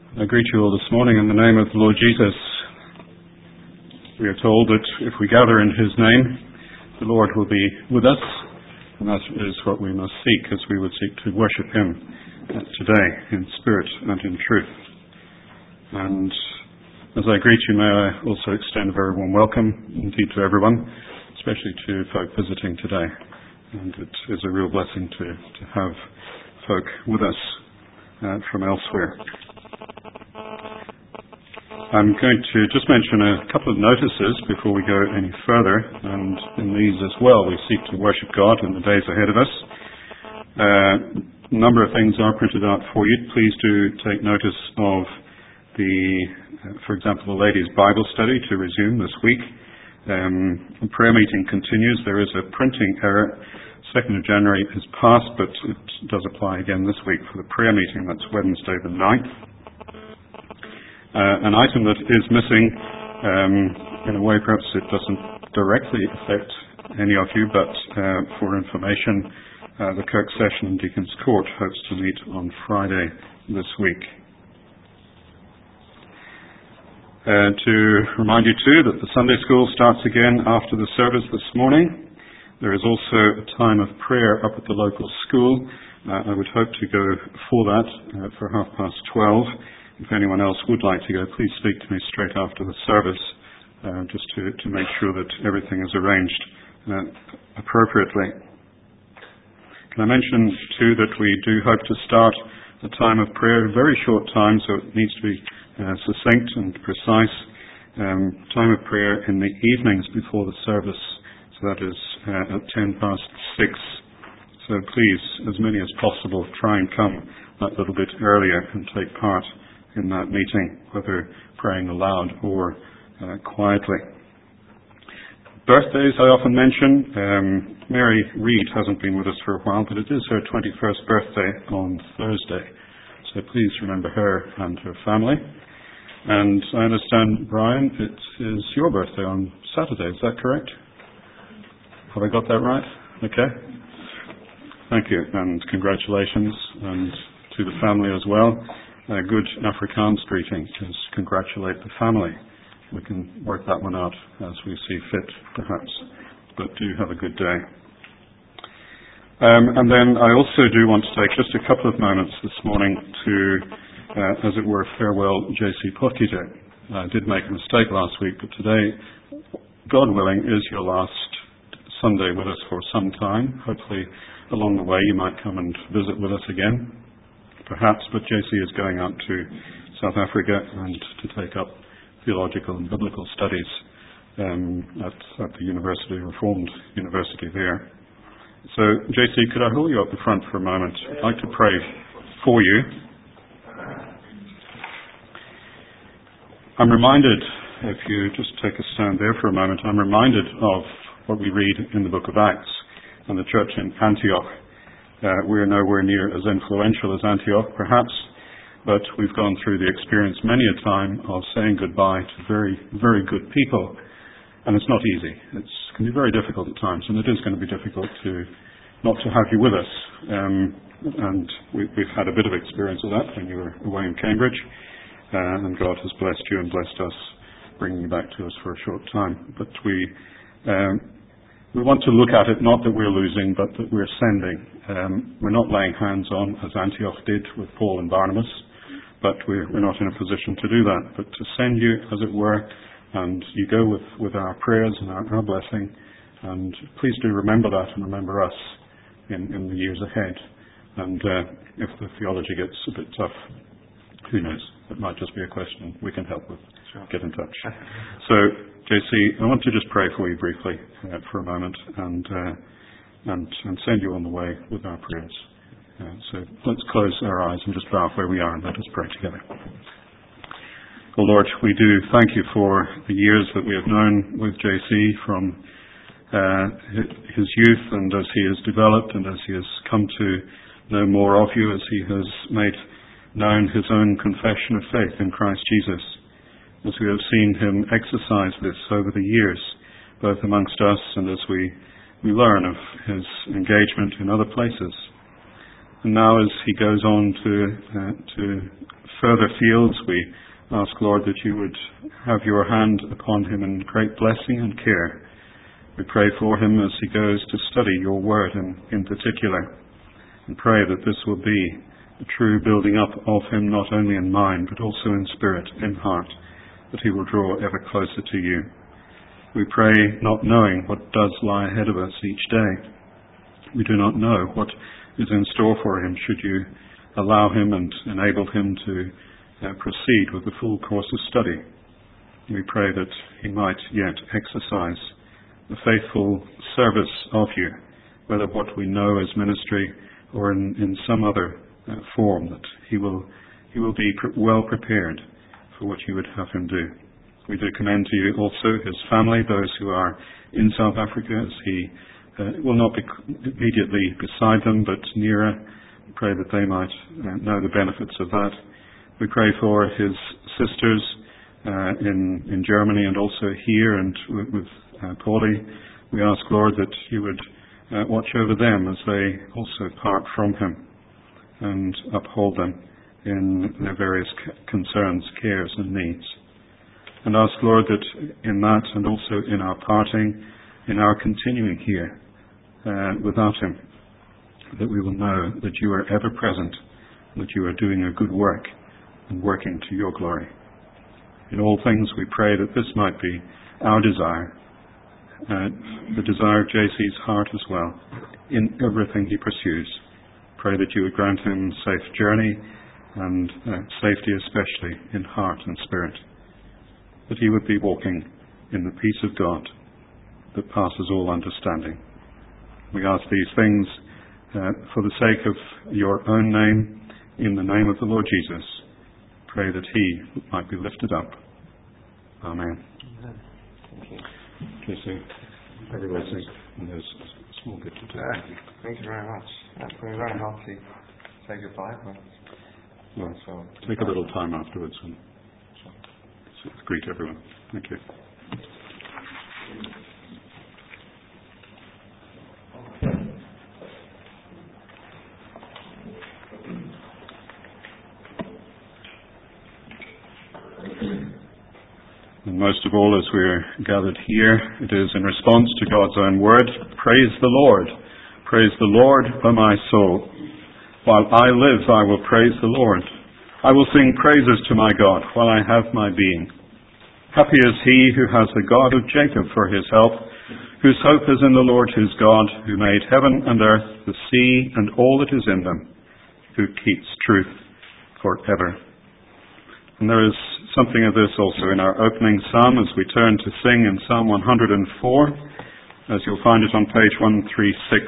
I greet you all this morning in the name of the Lord Jesus. We are told that if we gather in His name, the Lord will be with us, and that is what we must seek as we would seek to worship Him today in spirit and in truth. And as I greet you, may I also extend a very warm welcome indeed to everyone, especially to folk visiting today. And it is a real blessing to have folk with us from elsewhere. I'm going to just mention a couple of notices before we go any further, and in these as well we seek to worship God in the days ahead of us. A number of things are printed out for you. Please do take notice of for example, the ladies' Bible study to resume this week. The prayer meeting continues. There is a printing error. 2nd of January has passed, but it does apply again this week for the prayer meeting. That's Wednesday the 9th. An item that is missing, in a way perhaps it doesn't directly affect any of you, but for information, the Kirk Session in Deacon's Court hopes to meet on Friday this week. To remind you too that the Sunday school starts again after the service this morning. There is also a time of prayer up at the local school. I would hope to go for that for 12:30. If anyone else would like to go, please speak to me straight after the service, just to make sure that everything is arranged appropriately. Can I mention too that we do hope to start the time of prayer a very short time, so it needs to be succinct and precise. Time of prayer in the evenings before the service, so that is at 6:10. So please, as many as possible, try and come that little bit earlier and take part in that meeting, whether praying aloud or quietly. Birthdays I often mention. Mary Reed hasn't been with us for a while, but it is her 21st birthday on Thursday. So please remember her and her family. And I understand, Brian, it is your birthday on Saturday, is that correct? Have I got that right? Okay. Thank you, and congratulations, and to the family as well. A good Afrikaans greeting is congratulate the family. We can work that one out as we see fit, perhaps. But do have a good day. And then I also do want to take just a couple of moments this morning to, as it were, farewell J.C. Potkite. I did make a mistake last week, but today, God willing, is your last Sunday with us for some time. Hopefully, along the way, you might come and visit with us again. Perhaps, but JC is going out to South Africa and to take up theological and biblical studies at the University, Reformed University there. So, JC, could I hold you up the front for a moment? I'd like to pray for you. I'm reminded, if you just take a stand there for a moment, I'm reminded of what we read in the book of Acts and the church in Antioch. We're nowhere near as influential as Antioch, perhaps, but we've gone through the experience many a time of saying goodbye to very, very good people, and it's not easy. It can be very difficult at times, and it is going to be difficult not to have you with us. And we've had a bit of experience of that when you were away in Cambridge, and God has blessed you and blessed us, bringing you back to us for a short time. But we want to look at it not that we're losing, but that we're sending. We're not laying hands on, as Antioch did with Paul and Barnabas, but we're not in a position to do that, but to send you, as it were, and you go with our prayers and our blessing, and please do remember that and remember us in the years ahead. And if the theology gets a bit tough, who knows? It might just be a question we can help with. Sure. Get in touch. So, JC, I want to just pray for you briefly for a moment and send you on the way with our prayers. So let's close our eyes and just bow where we are and let us pray together. Oh Lord, we do thank you for the years that we have known with JC from his youth, and as he has developed and as he has come to know more of you, as he has made known his own confession of faith in Christ Jesus, as we have seen him exercise this over the years, both amongst us and as we learn of his engagement in other places. And now as he goes on to further fields, we ask, Lord, that you would have your hand upon him in great blessing and care. We pray for him as he goes to study your word in particular, and pray that this will be a true building up of him, not only in mind, but also in spirit, in heart, that he will draw ever closer to you. We pray not knowing what does lie ahead of us each day. We do not know what is in store for him should you allow him and enable him to proceed with the full course of study. We pray that he might yet exercise the faithful service of you, whether what we know as ministry or in some other form, that he will be well prepared for what you would have him do. We do commend to you also his family, those who are in South Africa, as he will not be immediately beside them, but nearer. We pray that they might know the benefits of that. We pray for his sisters in Germany and also here, and with Paulie. We ask, Lord, that you would watch over them as they also part from him and uphold them in their various concerns, cares and needs. And ask, Lord, that in that and also in our parting, in our continuing here without him, that we will know that you are ever present, that you are doing a good work and working to your glory. In all things we pray that this might be our desire, the desire of JC's heart as well, in everything he pursues. Pray that you would grant him safe journey and safety especially in heart and spirit, that he would be walking in the peace of God that passes all understanding. We ask these things for the sake of your own name, in the name of the Lord Jesus. Pray that he might be lifted up. Amen. Thank you. JC, everybody sing. And there's a small bit to do. Thank you very much. That's been very healthy. Say goodbye. Well, take a little time afterwards and greet everyone. Thank you. And most of all, as we're gathered here, it is in response to God's own word. Praise the Lord. Praise the Lord, O my soul. While I live, I will praise the Lord. I will sing praises to my God while I have my being. Happy is he who has the God of Jacob for his help, whose hope is in the Lord his God, who made heaven and earth, the sea, and all that is in them, who keeps truth forever. And there is something of this also in our opening psalm as we turn to sing in Psalm 104, as you'll find it on page 136.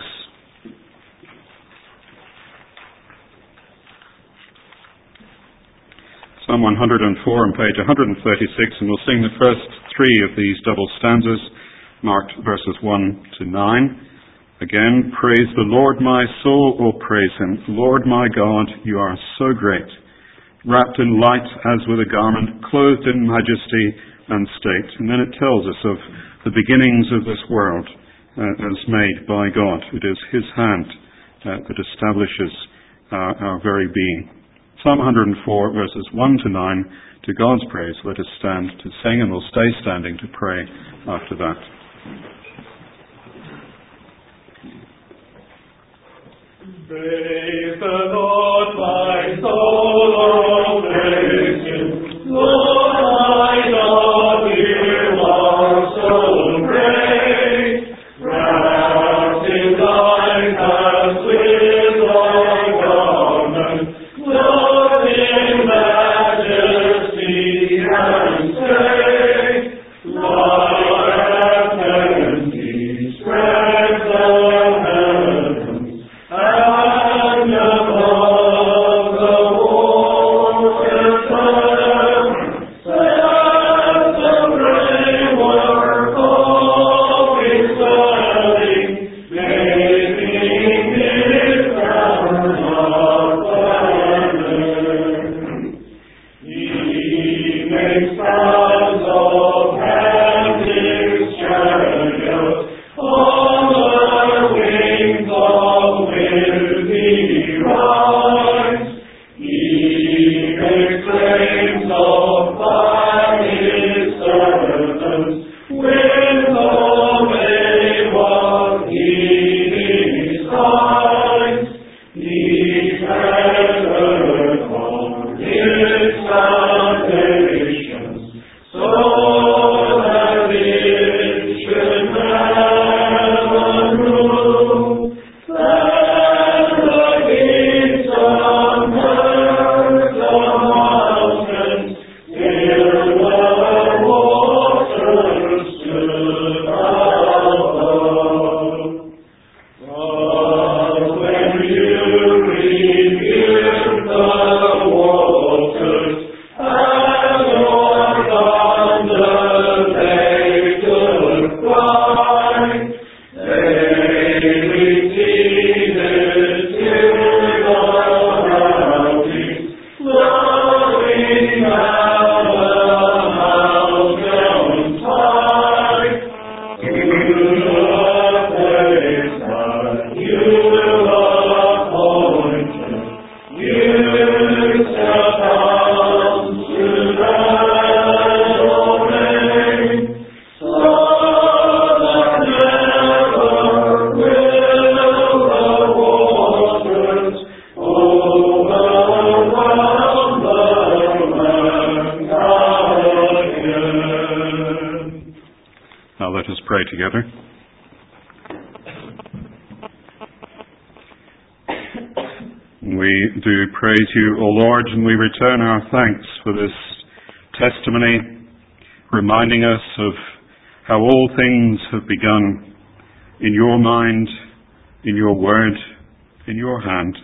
Psalm 104 on page 136, and we'll sing the first three of these double stanzas, marked verses 1 to 9. Again, praise the Lord, my soul, O praise him. Lord my God, you are so great. Wrapped in light as with a garment, clothed in majesty and state. And then it tells us of the beginnings of this world as made by God. It is his hand that establishes our very being. Psalm 104, verses 1 to 9, to God's praise. Let us stand to sing, and we'll stay standing to pray after that. Praise the Lord, my soul, oh praise him. Lord, my God, you are so great. Wrapped in light as with thy garment, clothed in majesty and state. Lord, have plenty, spread the heavens, and above the waters turn, set the framework of his dwelling, making his heaven a dwelling. He makes clouds of hand his chariot, on the wings of wind he rides. Together. We do praise you, O Lord, and we return our thanks for this testimony, reminding us of how all things have begun in your mind, in your word, in your hand.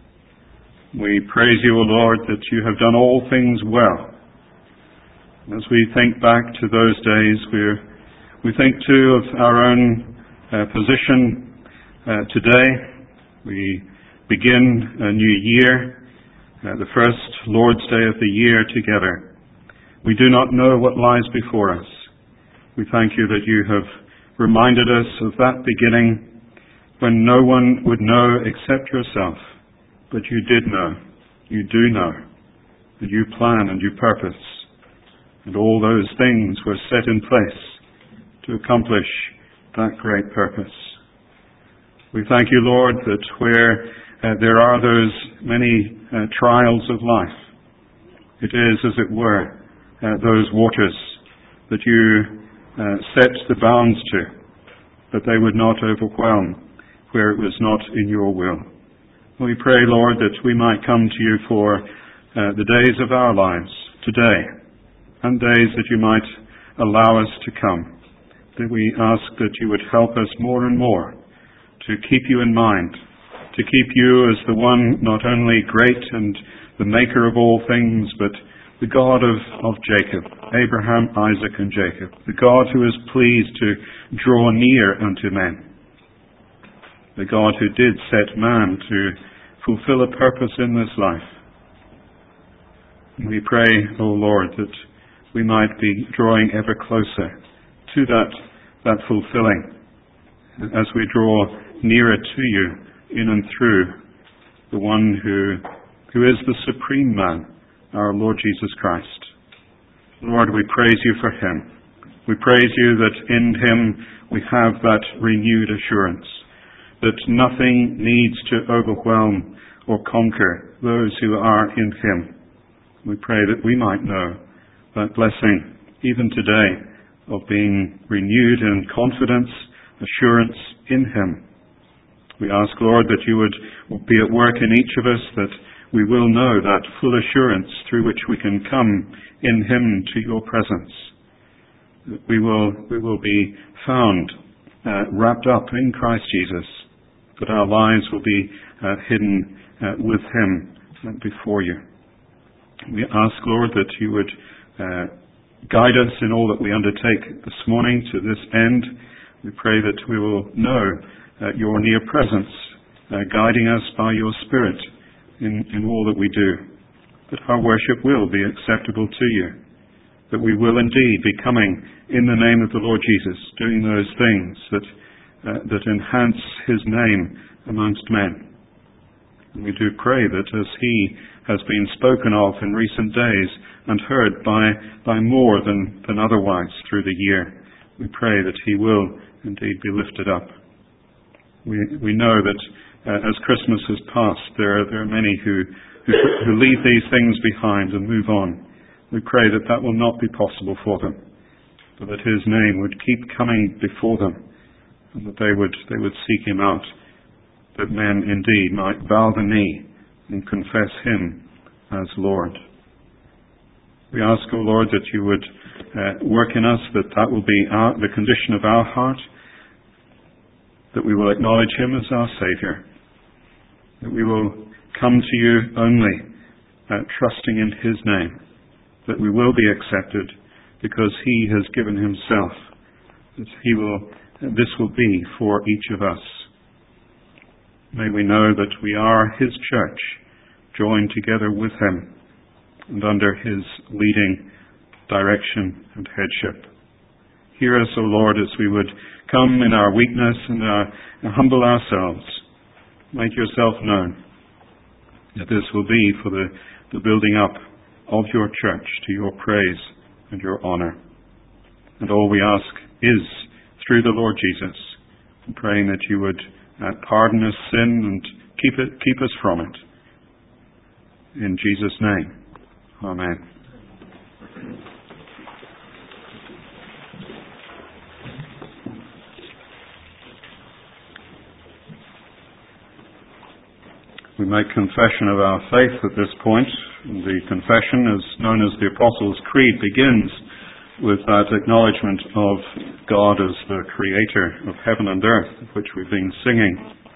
We praise you, O Lord, that you have done all things well. As we think back to those days, we think too of our own position today. We begin a new year, the first Lord's Day of the year together. We do not know what lies before us. We thank you that you have reminded us of that beginning when no one would know except yourself. But you did know, you do know, and you plan and you purpose. And all those things were set in place to accomplish that great purpose. We thank you, Lord, that where there are those many trials of life, it is, as it were, those waters that you set the bounds to, that they would not overwhelm where it was not in your will. We pray, Lord, that we might come to you for the days of our lives today, and days that you might allow us to come. That we ask that you would help us more and more to keep you in mind, to keep you as the one not only great and the maker of all things, but the God of Jacob, Abraham, Isaac, and Jacob, the God who is pleased to draw near unto men, the God who did set man to fulfill a purpose in this life. And we pray, O Lord, that we might be drawing ever closer to that fulfilling as we draw nearer to you in and through the one who is the supreme man, our Lord Jesus Christ. Lord, we praise you for him. We praise you that in him we have that renewed assurance that nothing needs to overwhelm or conquer those who are in him. We pray that we might know that blessing even today of being renewed in confidence, assurance in him. We ask, Lord, that you would be at work in each of us, that we will know that full assurance through which we can come in him to your presence. That we will be found wrapped up in Christ Jesus, that our lives will be hidden with him before you. We ask, Lord, that you would guide us in all that we undertake this morning to this end. We pray that we will know your near presence, guiding us by your Spirit in all that we do, that our worship will be acceptable to you, that we will indeed be coming in the name of the Lord Jesus, doing those things that enhance his name amongst men. And we do pray that as he has been spoken of in recent days and heard by more than otherwise through the year, we pray that he will indeed be lifted up. We know that as Christmas has passed, there are many who who leave these things behind and move on. We pray that that will not be possible for them, but that his name would keep coming before them, and that they would seek him out, that men indeed might bow the knee and confess him as Lord. We ask, O Lord, that you would work in us, that will be the condition of our heart, that we will acknowledge him as our Saviour, that we will come to you only trusting in his name, that we will be accepted because he has given himself, that this will be for each of us. May we know that we are his church, joined together with him and under his leading direction and headship. Hear us, O Lord, as we would come in our weakness and humble ourselves. Make yourself known, that this will be for the building up of your church to your praise and your honour. And all we ask is through the Lord Jesus, praying that you would pardon us sin and keep us from it. In Jesus' name, amen. We make confession of our faith at this point. The confession, as known as the Apostles' Creed, begins with that acknowledgement of God as the creator of heaven and earth, of which we've been singing,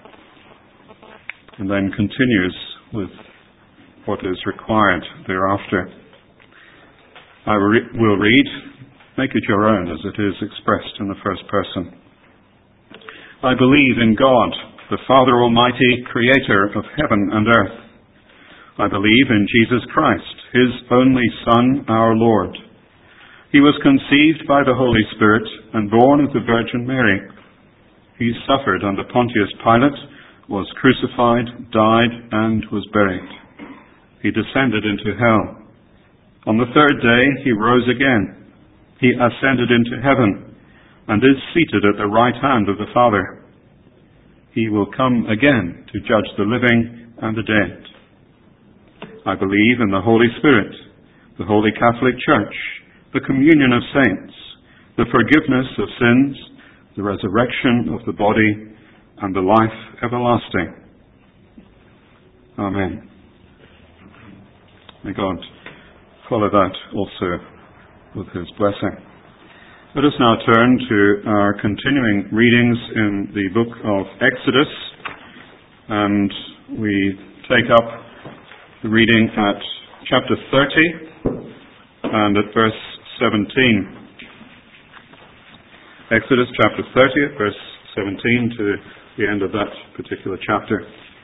and then continues with what is required thereafter. I will read, make it your own as it is expressed in the first person. I believe in God, the Father Almighty, creator of heaven and earth. I believe in Jesus Christ, his only Son, our Lord. He was conceived by the Holy Spirit and born of the Virgin Mary. He suffered under Pontius Pilate, was crucified, died, and was buried. He descended into hell. On the third day he rose again. He ascended into heaven and is seated at the right hand of the Father. He will come again to judge the living and the dead. I believe in the Holy Spirit, the Holy Catholic Church, the communion of saints, the forgiveness of sins, the resurrection of the body, and the life everlasting. Amen. May God follow that also with his blessing. Let us now turn to our continuing readings in the book of Exodus, and we take up the reading at chapter 30 and at verse 17. Exodus chapter 30, verse 17 to the end of that particular chapter.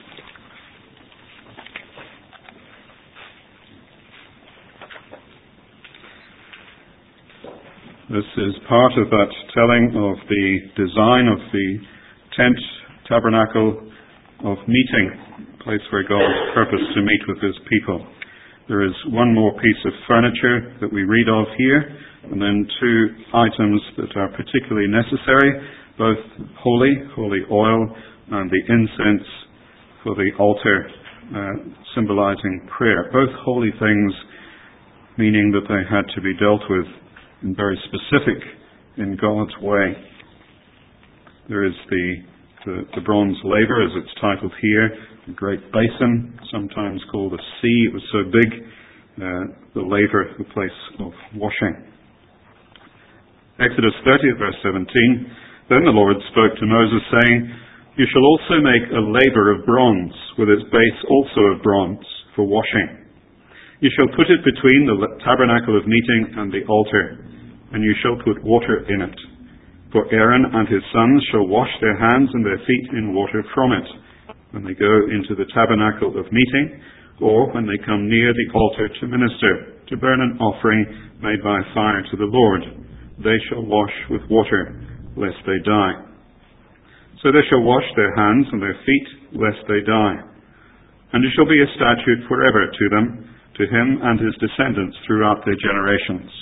This is part of that telling of the design of the tent, tabernacle of meeting, a place where God purposed to meet with his people. There is one more piece of furniture that we read of here, and then two items that are particularly necessary, both holy oil, and the incense for the altar, symbolizing prayer. Both holy things, meaning that they had to be dealt with and very specific in God's way. There is the bronze laver, as it's titled here, the great basin, sometimes called a sea. It was so big, the laver, the place of washing. Exodus 30, verse 17, Then the Lord spoke to Moses, saying, You shall also make a laver of bronze, with its base also of bronze, for washing. You shall put it between the tabernacle of meeting and the altar, and you shall put water in it. For Aaron and his sons shall wash their hands and their feet in water from it, when they go into the tabernacle of meeting, or when they come near the altar to minister, to burn an offering made by fire to the Lord. They shall wash with water, lest they die. So they shall wash their hands and their feet, lest they die. And it shall be a statute forever to them, to him and his descendants throughout their generations.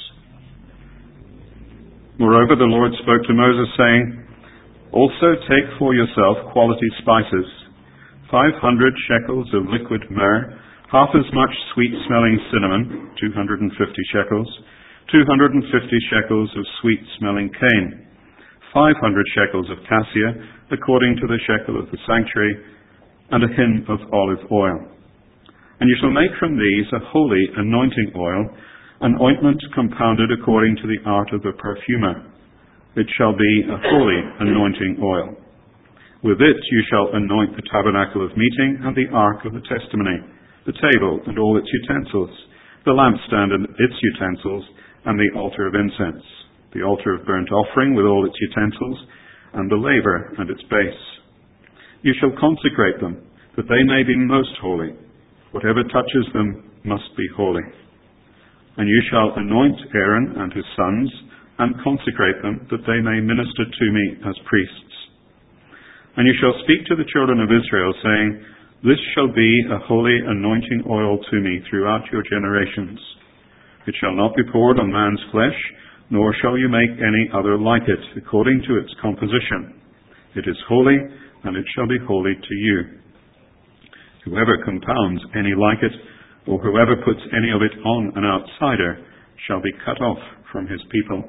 Moreover, the Lord spoke to Moses, saying, Also take for yourself quality spices, 500 shekels of liquid myrrh, half as much sweet-smelling cinnamon, 250 shekels, 250 shekels of sweet-smelling cane, 500 shekels of cassia, according to the shekel of the sanctuary, and a hin of olive oil. And you shall make from these a holy anointing oil, an ointment compounded according to the art of the perfumer. It shall be a holy anointing oil. With it you shall anoint the tabernacle of meeting and the ark of the testimony, the table and all its utensils, the lampstand and its utensils, and the altar of incense, the altar of burnt offering with all its utensils, and the laver and its base. You shall consecrate them, that they may be most holy. Whatever touches them must be holy. And you shall anoint Aaron and his sons, and consecrate them, that they may minister to me as priests. And you shall speak to the children of Israel, saying, This shall be a holy anointing oil to me throughout your generations. It shall not be poured on man's flesh, nor shall you make any other like it, according to its composition. It is holy, and it shall be holy to you. Whoever compounds any like it, or whoever puts any of it on an outsider, shall be cut off from his people.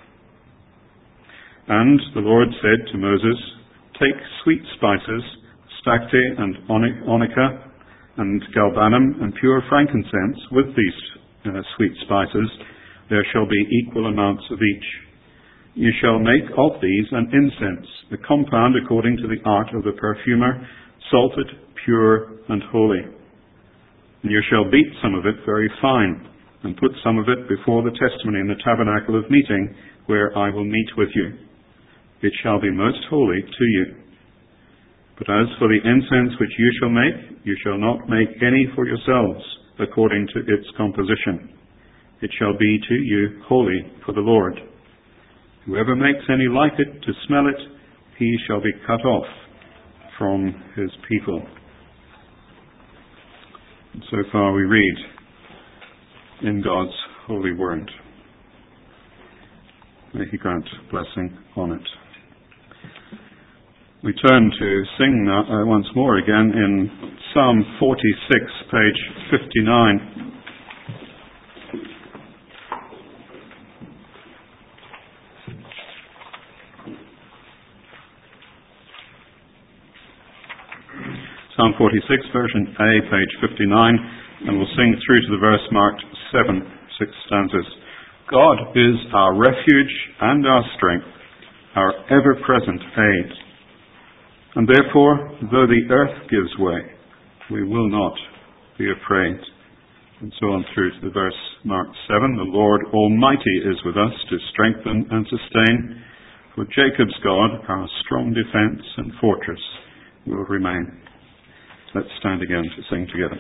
And the Lord said to Moses, Take sweet spices, stacte and onycha, and galbanum, and pure frankincense with these sweet spices. There shall be equal amounts of each. You shall make of these an incense, a compound according to the art of the perfumer, salted, pure, and holy. And you shall beat some of it very fine, and put some of it before the testimony in the tabernacle of meeting, where I will meet with you. It shall be most holy to you. But as for the incense which you shall make, you shall not make any for yourselves, according to its composition. It shall be to you holy for the Lord. Whoever makes any like it to smell it, he shall be cut off from his people. And so far we read in God's holy word. May He grant blessing on it. We turn to sing once more again in Psalm 46, page 59. Psalm 46, version A, page 59, and we'll sing through to the verse marked 6 stanzas. God is our refuge and our strength, our ever-present aid. And therefore, though the earth gives way, we will not be afraid. And so on through to the verse marked 7. The Lord Almighty is with us to strengthen and sustain. For Jacob's God, our strong defense and fortress, will remain. Let's stand again to sing together.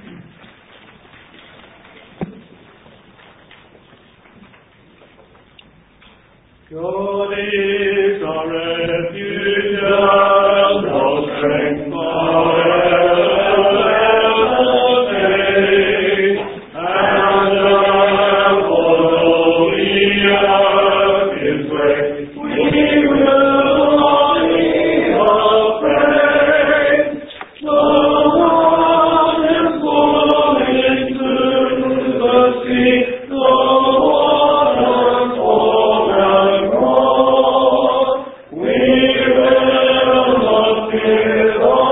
God is our refuge and our strength, our ever-present aid, and although the earth gives way, we will not be afraid. The waters fall into the sea, the waters fall and roar. We will not fear.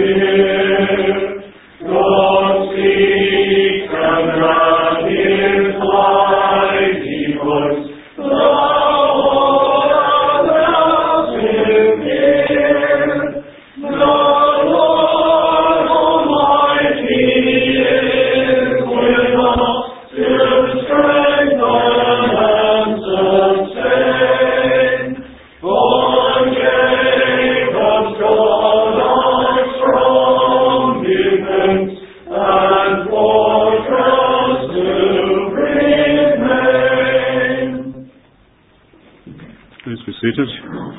God speaks and round his mighty voice, the whole earth will hear. The Lord Almighty is with us to strengthen and sustain. For Jacob's God our strong defense and fortress to remain. Please be seated.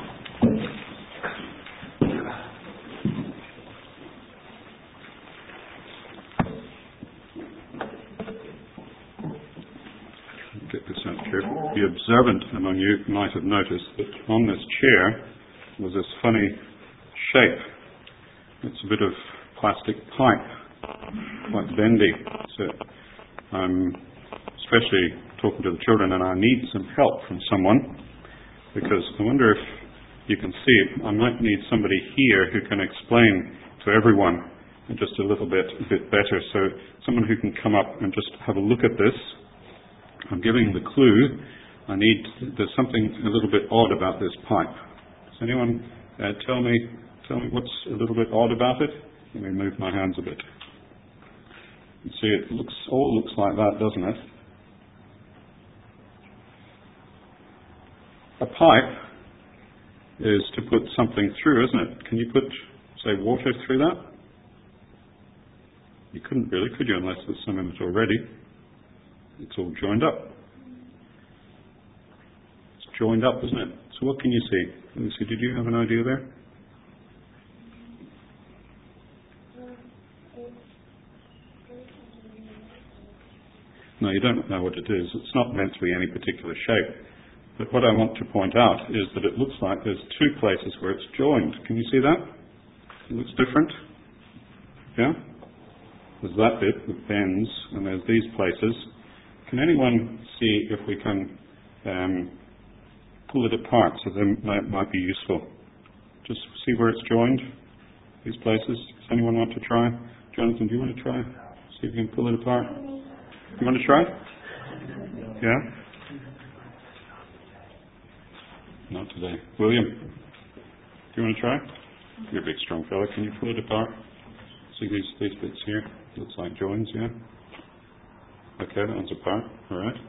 Get this out here. The observant among you might have noticed that on this chair was this funny shape. It's a bit of plastic pipe, quite bendy. So I'm especially talking to the children, and I need some help from someone, because I wonder if you can see it. I might need somebody here who can explain to everyone just a bit better. So someone who can come up and just have a look at this. I'm giving the clue. There's something a little bit odd about this pipe. Does anyone tell me what's a little bit odd about it? Let me move my hands a bit. You see, it all looks like that, doesn't it? A pipe is to put something through, isn't it? Can you put, say, water through that? You couldn't really, could you, unless there's some in it already. It's all joined up. It's joined up, isn't it? So what can you see? Lucy, did you have an idea there? No, you don't know what it is. It's not meant to be any particular shape. But what I want to point out is that it looks like there's two places where it's joined. Can you see that? It looks different. Yeah? There's that bit that bends, and there's these places. Can anyone see if we can pull it apart so that might be useful? Just see where it's joined, these places. Does anyone want to try? Jonathan, do you want to try? See if you can pull it apart. You want to try? Yeah? Not today. William, do you want to try? You're a big, strong fella. Can you pull it apart? See these bits here? Looks like joins, yeah? Okay, that one's apart. All right.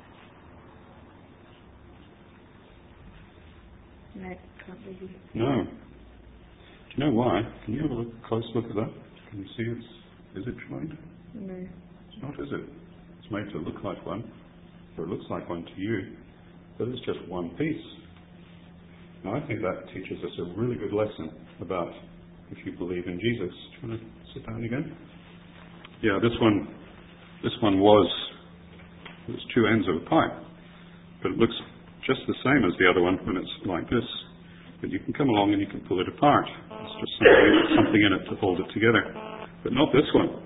No. Do you know why? Can you have a close look at that? Can you see is it joined? No. It's not, is it? It's made to look like one, or it looks like one to you, but it's just one piece. Now, I think that teaches us a really good lesson about if you believe in Jesus. Do you want to sit down again? Yeah, this one was two ends of a pipe, but it looks just the same as the other one when it's like this. But you can come along and you can pull it apart. It's just something in it to hold it together. But not this one.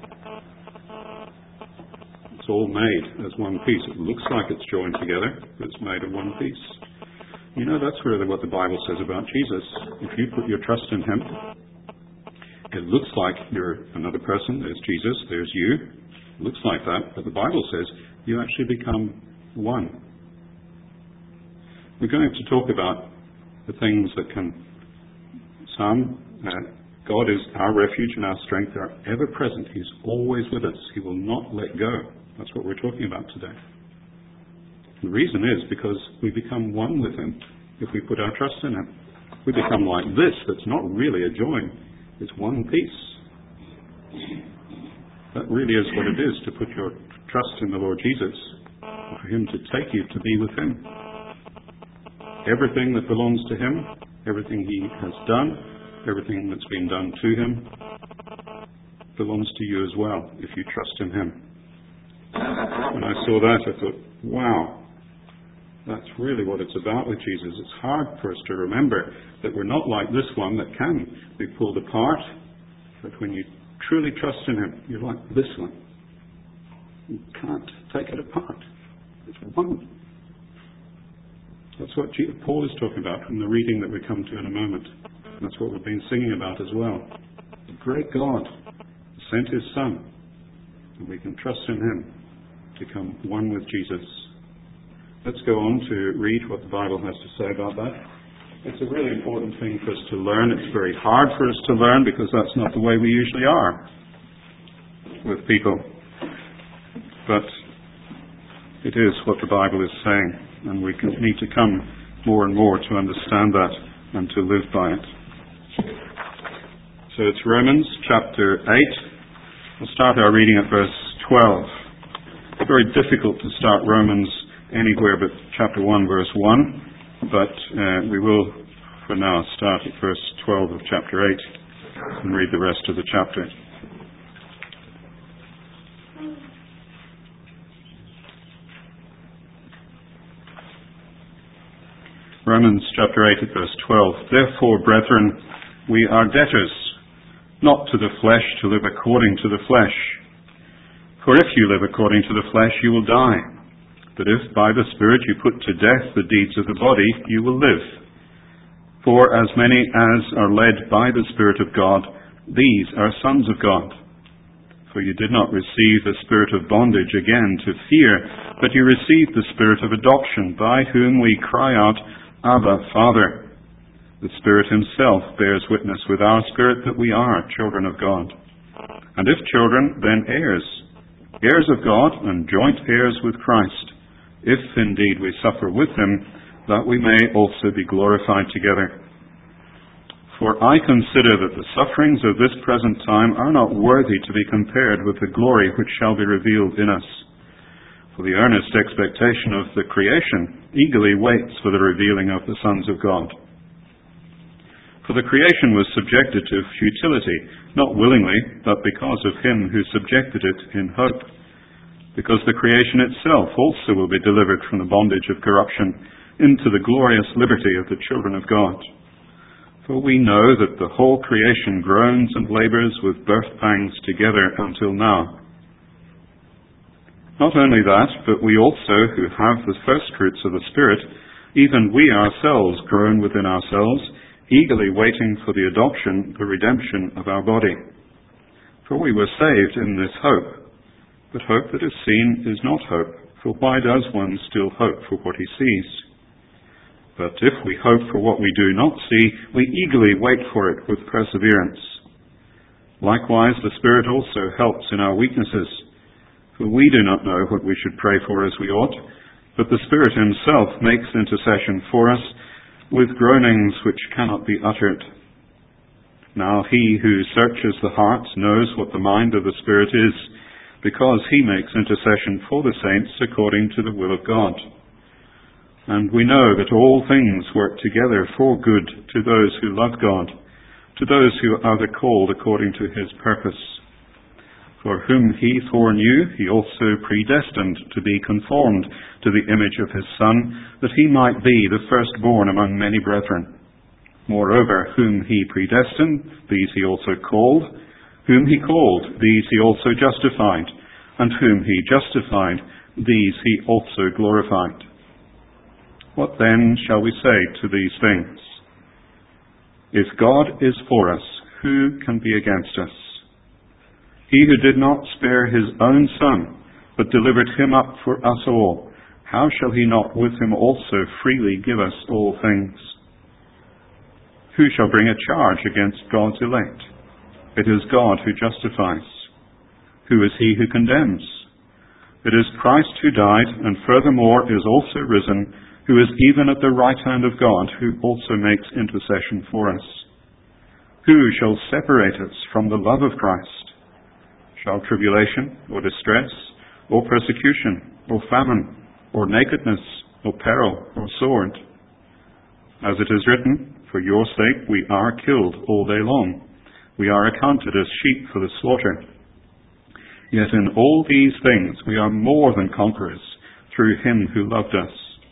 It's all made as one piece. It looks like it's joined together, but it's made of one piece. You know, that's really what the Bible says about Jesus. If you put your trust in Him, it looks like you're another person. There's Jesus, there's you. It looks like that, but the Bible says you actually become one. We're going to talk about the things that can, God is our refuge and our strength, are ever present. He's always with us. He will not let go. That's what we're talking about today. The reason is because we become one with Him if we put our trust in Him. We become like this, that's not really a join. It's one piece. That really is what it is, to put your trust in the Lord Jesus, for Him to take you to be with Him. Everything that belongs to Him, everything He has done, everything that's been done to Him, belongs to you as well, if you trust in Him. When I saw that, I thought, wow, that's really what it's about with Jesus. It's hard for us to remember that we're not like this one that can be pulled apart, but when you truly trust in Him, you're like this one. You can't take it apart. It's one. That's what Paul is talking about in the reading that we come to in a moment. That's what we've been singing about as well. great God sent his Son, and we can trust in him to become one with Jesus. Let's go on to read what the Bible has to say about that. It's a really important thing for us to learn. It's very hard for us to learn because that's not the way we usually are with people. But it is what the Bible is saying, and we need to come more and more to understand that and to live by it. So it's Romans chapter 8. We'll start our reading at verse 12. It's very difficult to start Romans anywhere but chapter 1, verse 1, but we will, for now, start at verse 12 of chapter 8 and read the rest of the chapter. Romans chapter 8 at verse 12. Therefore, brethren, we are debtors, not to the flesh, to live according to the flesh. For if you live according to the flesh, you will die. But if by the Spirit you put to death the deeds of the body, you will live. For as many as are led by the Spirit of God, these are sons of God. For you did not receive the spirit of bondage again to fear, but you received the Spirit of adoption, by whom we cry out, Abba, Father. The Spirit himself bears witness with our spirit that we are children of God. And if children, then heirs, heirs of God and joint heirs with Christ, if indeed we suffer with him, that we may also be glorified together. For I consider that the sufferings of this present time are not worthy to be compared with the glory which shall be revealed in us. For the earnest expectation of the creation eagerly waits for the revealing of the sons of God. For the creation was subjected to futility, not willingly, but because of him who subjected it in hope. Because the creation itself also will be delivered from the bondage of corruption into the glorious liberty of the children of God. For we know that the whole creation groans and labors with birth pangs together until now. Not only that, but we also, who have the first fruits of the Spirit, even we ourselves groan within ourselves, eagerly waiting for the adoption, the redemption of our body. For we were saved in this hope. But hope that is seen is not hope, for why does one still hope for what he sees? But if we hope for what we do not see, we eagerly wait for it with perseverance. Likewise, the Spirit also helps in our weaknesses, for we do not know what we should pray for as we ought, but the Spirit himself makes intercession for us with groanings which cannot be uttered. Now he who searches the hearts knows what the mind of the Spirit is, because he makes intercession for the saints according to the will of God. And we know that all things work together for good to those who love God, to those who are the called according to his purpose. For whom he foreknew, he also predestined to be conformed to the image of his Son, that he might be the firstborn among many brethren. Moreover, whom he predestined, these he also called. Whom he called, these he also justified. And whom he justified, these he also glorified. What then shall we say to these things? If God is for us, who can be against us? He who did not spare his own Son, but delivered him up for us all, how shall he not with him also freely give us all things? Who shall bring a charge against God's elect? It is God who justifies. Who is he who condemns? It is Christ who died, and furthermore is also risen, who is even at the right hand of God, who also makes intercession for us. Who shall separate us from the love of Christ? Shall tribulation, or distress, or persecution, or famine, or nakedness, or peril, or sword? As it is written, for your sake we are killed all day long. We are accounted as sheep for the slaughter. Yet in all these things we are more than conquerors through him who loved us.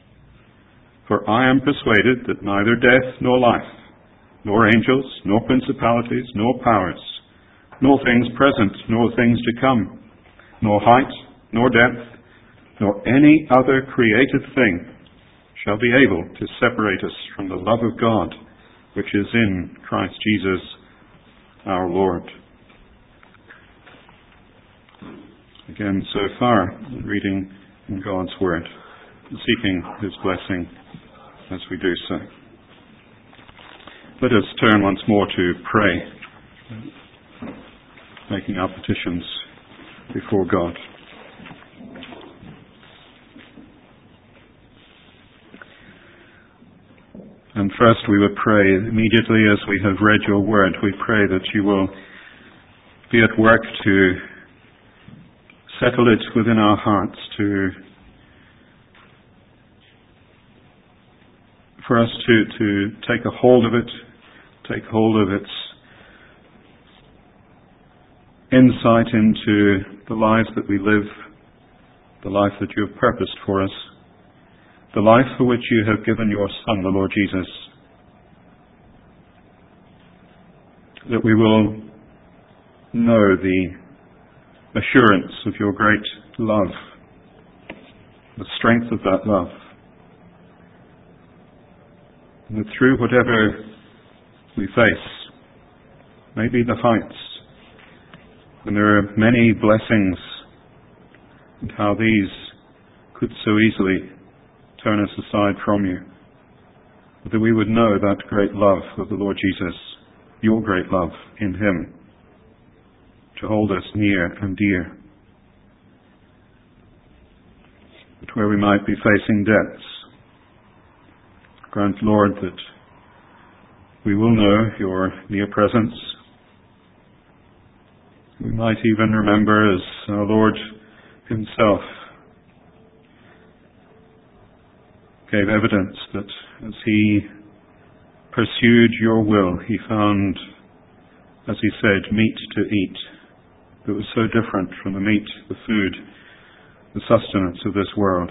For I am persuaded that neither death nor life, nor angels, nor principalities, nor powers, nor things present, nor things to come, nor height, nor depth, nor any other created thing shall be able to separate us from the love of God, which is in Christ Jesus our Lord. again so far, reading in God's Word, seeking His blessing as we do so. Let us turn once more to pray, making our petitions before God. And first we would pray, immediately as we have read your word, we pray that you will be at work to settle it within our hearts, for us to take a hold of it, take hold of its insight into the lives that we live, the life that you have purposed for us, the life for which you have given your Son, the Lord Jesus, that we will know the assurance of your great love, the strength of that love, and that through whatever we face, maybe the heights, and there are many blessings, and how these could so easily turn us aside from you, that we would know that great love of the Lord Jesus, your great love in Him, to hold us near and dear. But where we might be facing depths, grant, Lord, that we will know your near presence. We might even remember, as our Lord Himself gave evidence, that as He pursued your will, He found, as He said, meat to eat that was so different from the meat, the food, the sustenance of this world.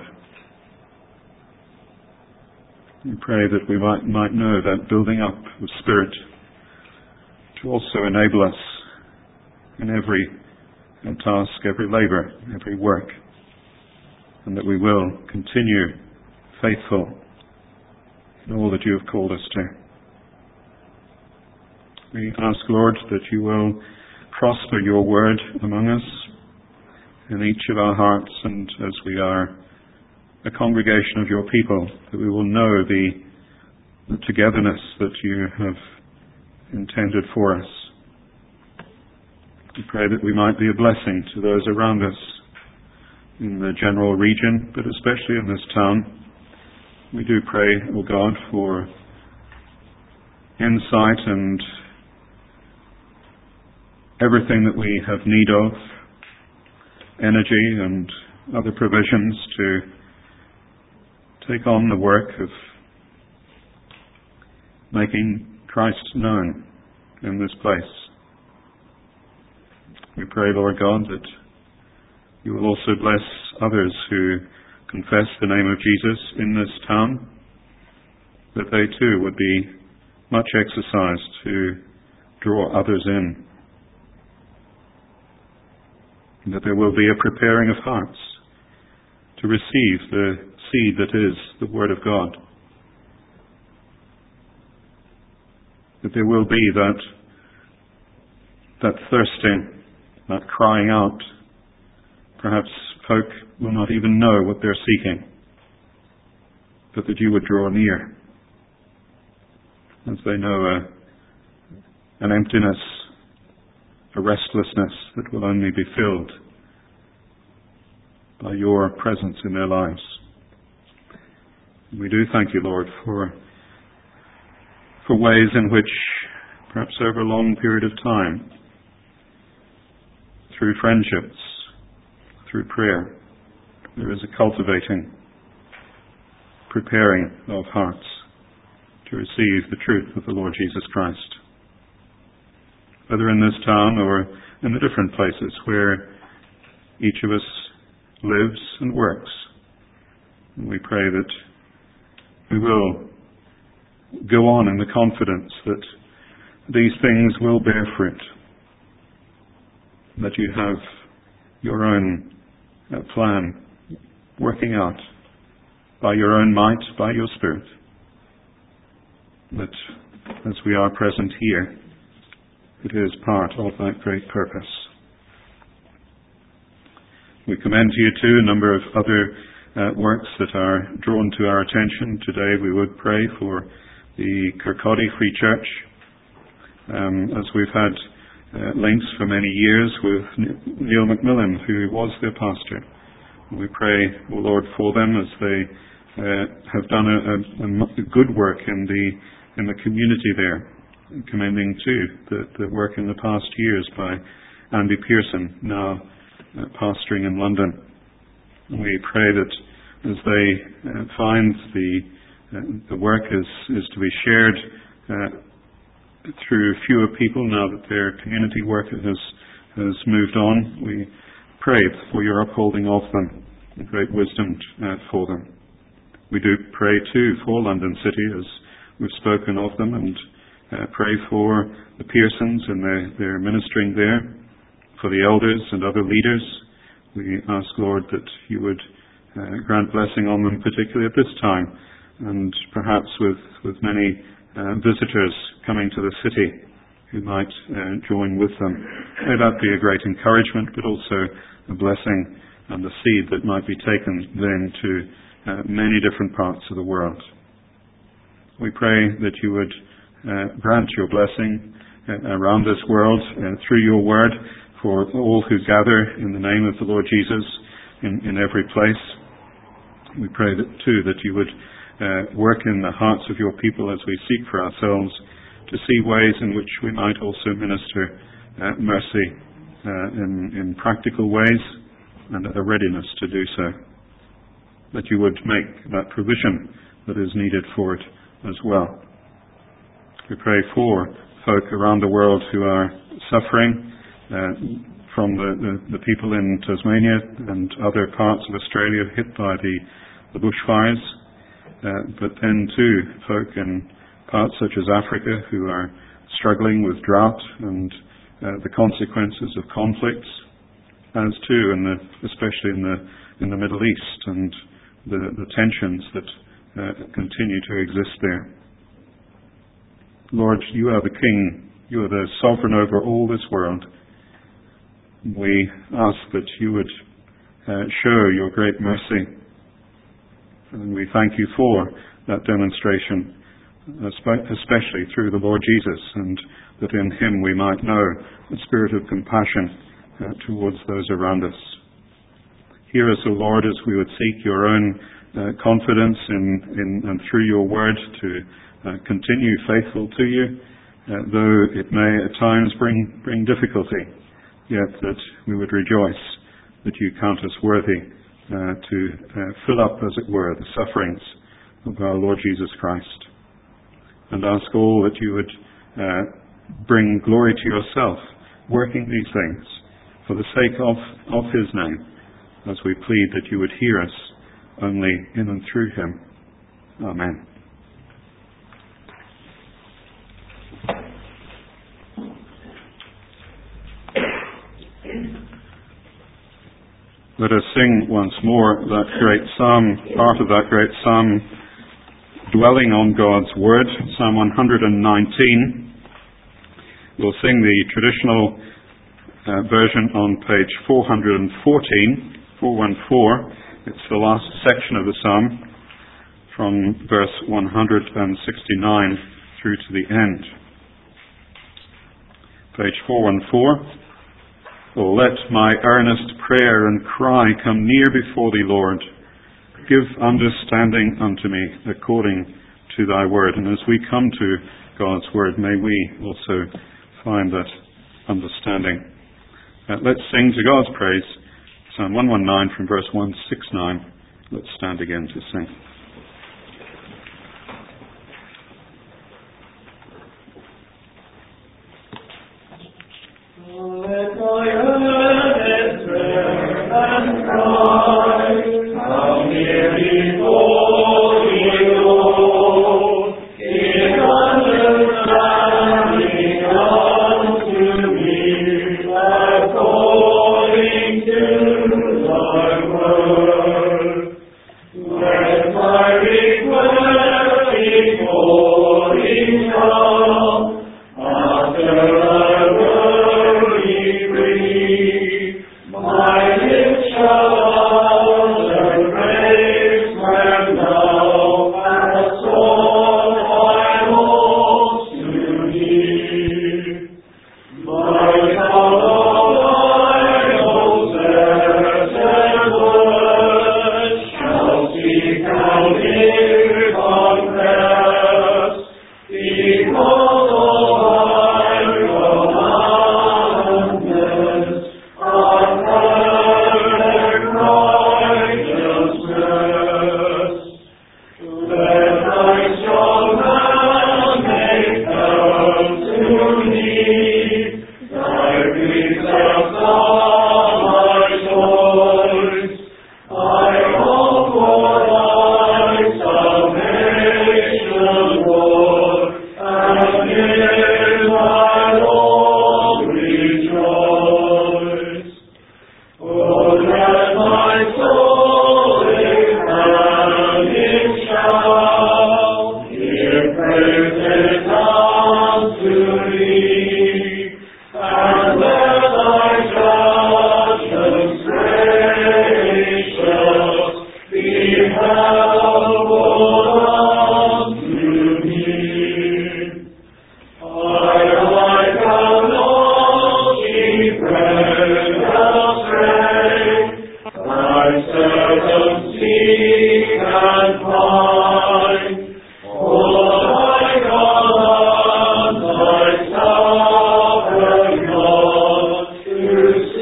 We pray that we might know that building up of spirit to also enable us in every task, every labour, every work, and that we will continue faithful in all that you have called us to. We ask, Lord, that you will prosper your word among us in each of our hearts, and as we are a congregation of your people, that we will know the togetherness that you have intended for us. We pray that we might be a blessing to those around us in the general region, but especially in this town. We do pray, O God, for insight and everything that we have need of, energy and other provisions to take on the work of making Christ known in this place. We pray, Lord God, that you will also bless others who confess the name of Jesus in this town, that they too would be much exercised to draw others in, and that there will be a preparing of hearts to receive the seed that is the Word of God, that there will be that thirsting, that crying out. Perhaps folk will not even know what they're seeking, but that you would draw near as they know an emptiness, a restlessness that will only be filled by your presence in their lives. We do thank you, Lord, for ways in which, perhaps over a long period of time, through friendships, through prayer, there is a cultivating, preparing of hearts to receive the truth of the Lord Jesus Christ. Whether in this town or in the different places where each of us lives and works, we pray that we will go on in the confidence that these things will bear fruit, that you have your own plan working out by your own might, by your Spirit, that as we are present here, it is part of that great purpose. We commend to you too a number of other works that are drawn to our attention. Today we would pray for the Kirkcaldy Free Church, as we've had links for many years with Neil McMillan, who was their pastor. We pray, O Lord, for them as they have done a good work in the community there, commending too the work in the past years by Andy Pearson, now pastoring in London. We pray that as they find the work is to be shared through fewer people now that their community work has moved on, we pray for your upholding of them and great wisdom for them. We do pray too for London City as we've spoken of them, and pray for the Pearsons and their ministering there, for the elders and other leaders. We ask, Lord, that you would grant blessing on them, particularly at this time, and perhaps with many visitors coming to the city who might join with them. May that be a great encouragement, but also a blessing and a seed that might be taken then to many different parts of the world. We pray that you would grant your blessing around this world through your word for all who gather in the name of the Lord Jesus in every place. We pray that you would work in the hearts of your people as we seek for ourselves to see ways in which we might also minister mercy in practical ways and a readiness to do so. That you would make that provision that is needed for it as well. We pray for folk around the world who are suffering from the people in Tasmania and other parts of Australia hit by the bushfires, but then too folk in parts such as Africa who are struggling with drought and the consequences of conflicts, as too especially in the Middle East and the tensions that continue to exist there. Lord, you are the King. You are the sovereign over all this world. We ask that you would show your great mercy. And we thank you for that demonstration, especially through the Lord Jesus, and that in him we might know the spirit of compassion towards those around us. Hear us, O Lord, as we would seek your own confidence in and through your word to continue faithful to you, though it may at times bring difficulty, yet that we would rejoice that you count us worthy to fill up, as it were, the sufferings of our Lord Jesus Christ. And ask all that you would bring glory to yourself, working these things for the sake of his name, as we plead that you would hear us only in and through him. Amen. Let us sing once more that great psalm, part of that great psalm, dwelling on God's word, Psalm 119. We'll sing the traditional version on page 414, 414. It's the last section of the psalm, from verse 169 through to the end. Page 414. Oh, let my earnest prayer and cry come near before thee, Lord. Give understanding unto me according to thy word. And as we come to God's word, may we also find that understanding. Let's sing to God's praise. Psalm 119 from verse 169. Let's stand again to sing. Let my earnest prayer and cry come near before thee, Lord. Give understanding unto me according to thy word. Let my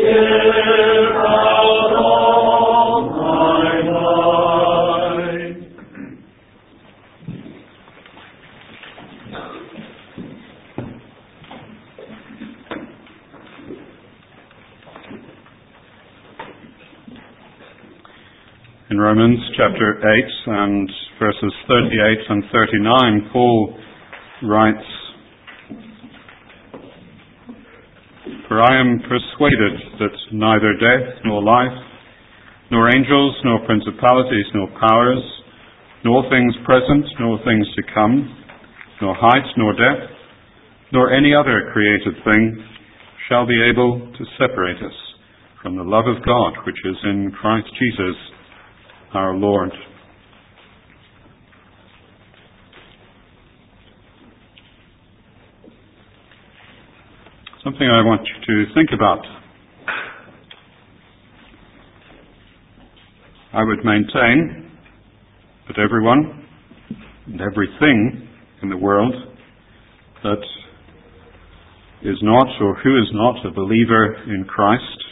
Hear out all my mind. In Romans chapter 8 and verses 38 and 39, Paul writes, "For I am persuaded that neither death nor life, nor angels, nor principalities, nor powers, nor things present, nor things to come, nor height, nor depth, nor any other created thing shall be able to separate us from the love of God which is in Christ Jesus our Lord." Something I want you to think about. I would maintain that everyone and everything in the world that is not or who is not a believer in Christ,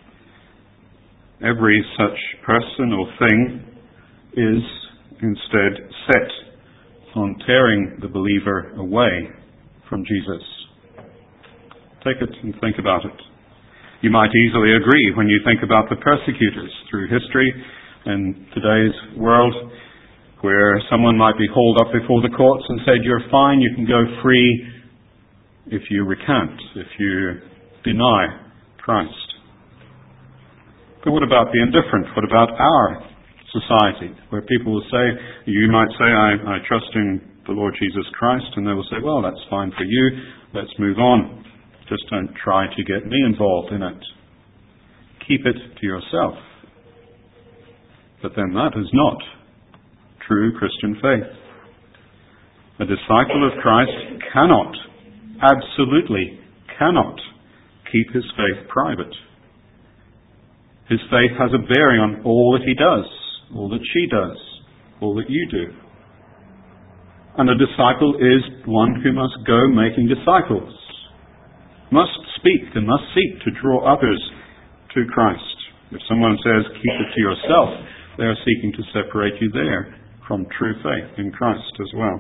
every such person or thing is instead set on tearing the believer away from Jesus. Take it and think about it. You might easily agree when you think about the persecutors through history in today's world, where someone might be hauled up before the courts and said, "You're fine, you can go free if you recant, if you deny Christ." But what about the indifferent? What about our society, where people will say, you might say, I trust in the Lord Jesus Christ, and they will say, "Well, that's fine for you, let's move on. Just don't try to get me involved in it. Keep it to yourself." But then that is not true Christian faith. A disciple of Christ cannot, absolutely cannot, keep his faith private. His faith has a bearing on all that he does, all that she does, all that you do. And a disciple is one who must go making disciples, must speak and must seek to draw others to Christ. If someone says, "Keep it to yourself," they are seeking to separate you there from true faith in Christ as well.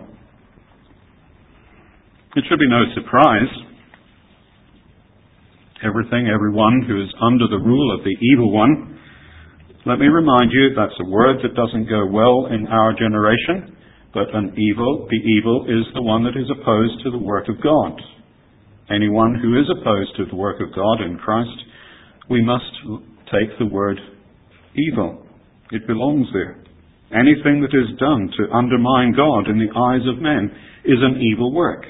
It should be no surprise. Everyone who is under the rule of the evil one, let me remind you, that's a word that doesn't go well in our generation, but the evil is the one that is opposed to the work of God. Anyone who is opposed to the work of God in Christ, we must take the word evil. It belongs there. Anything that is done to undermine God in the eyes of men is an evil work.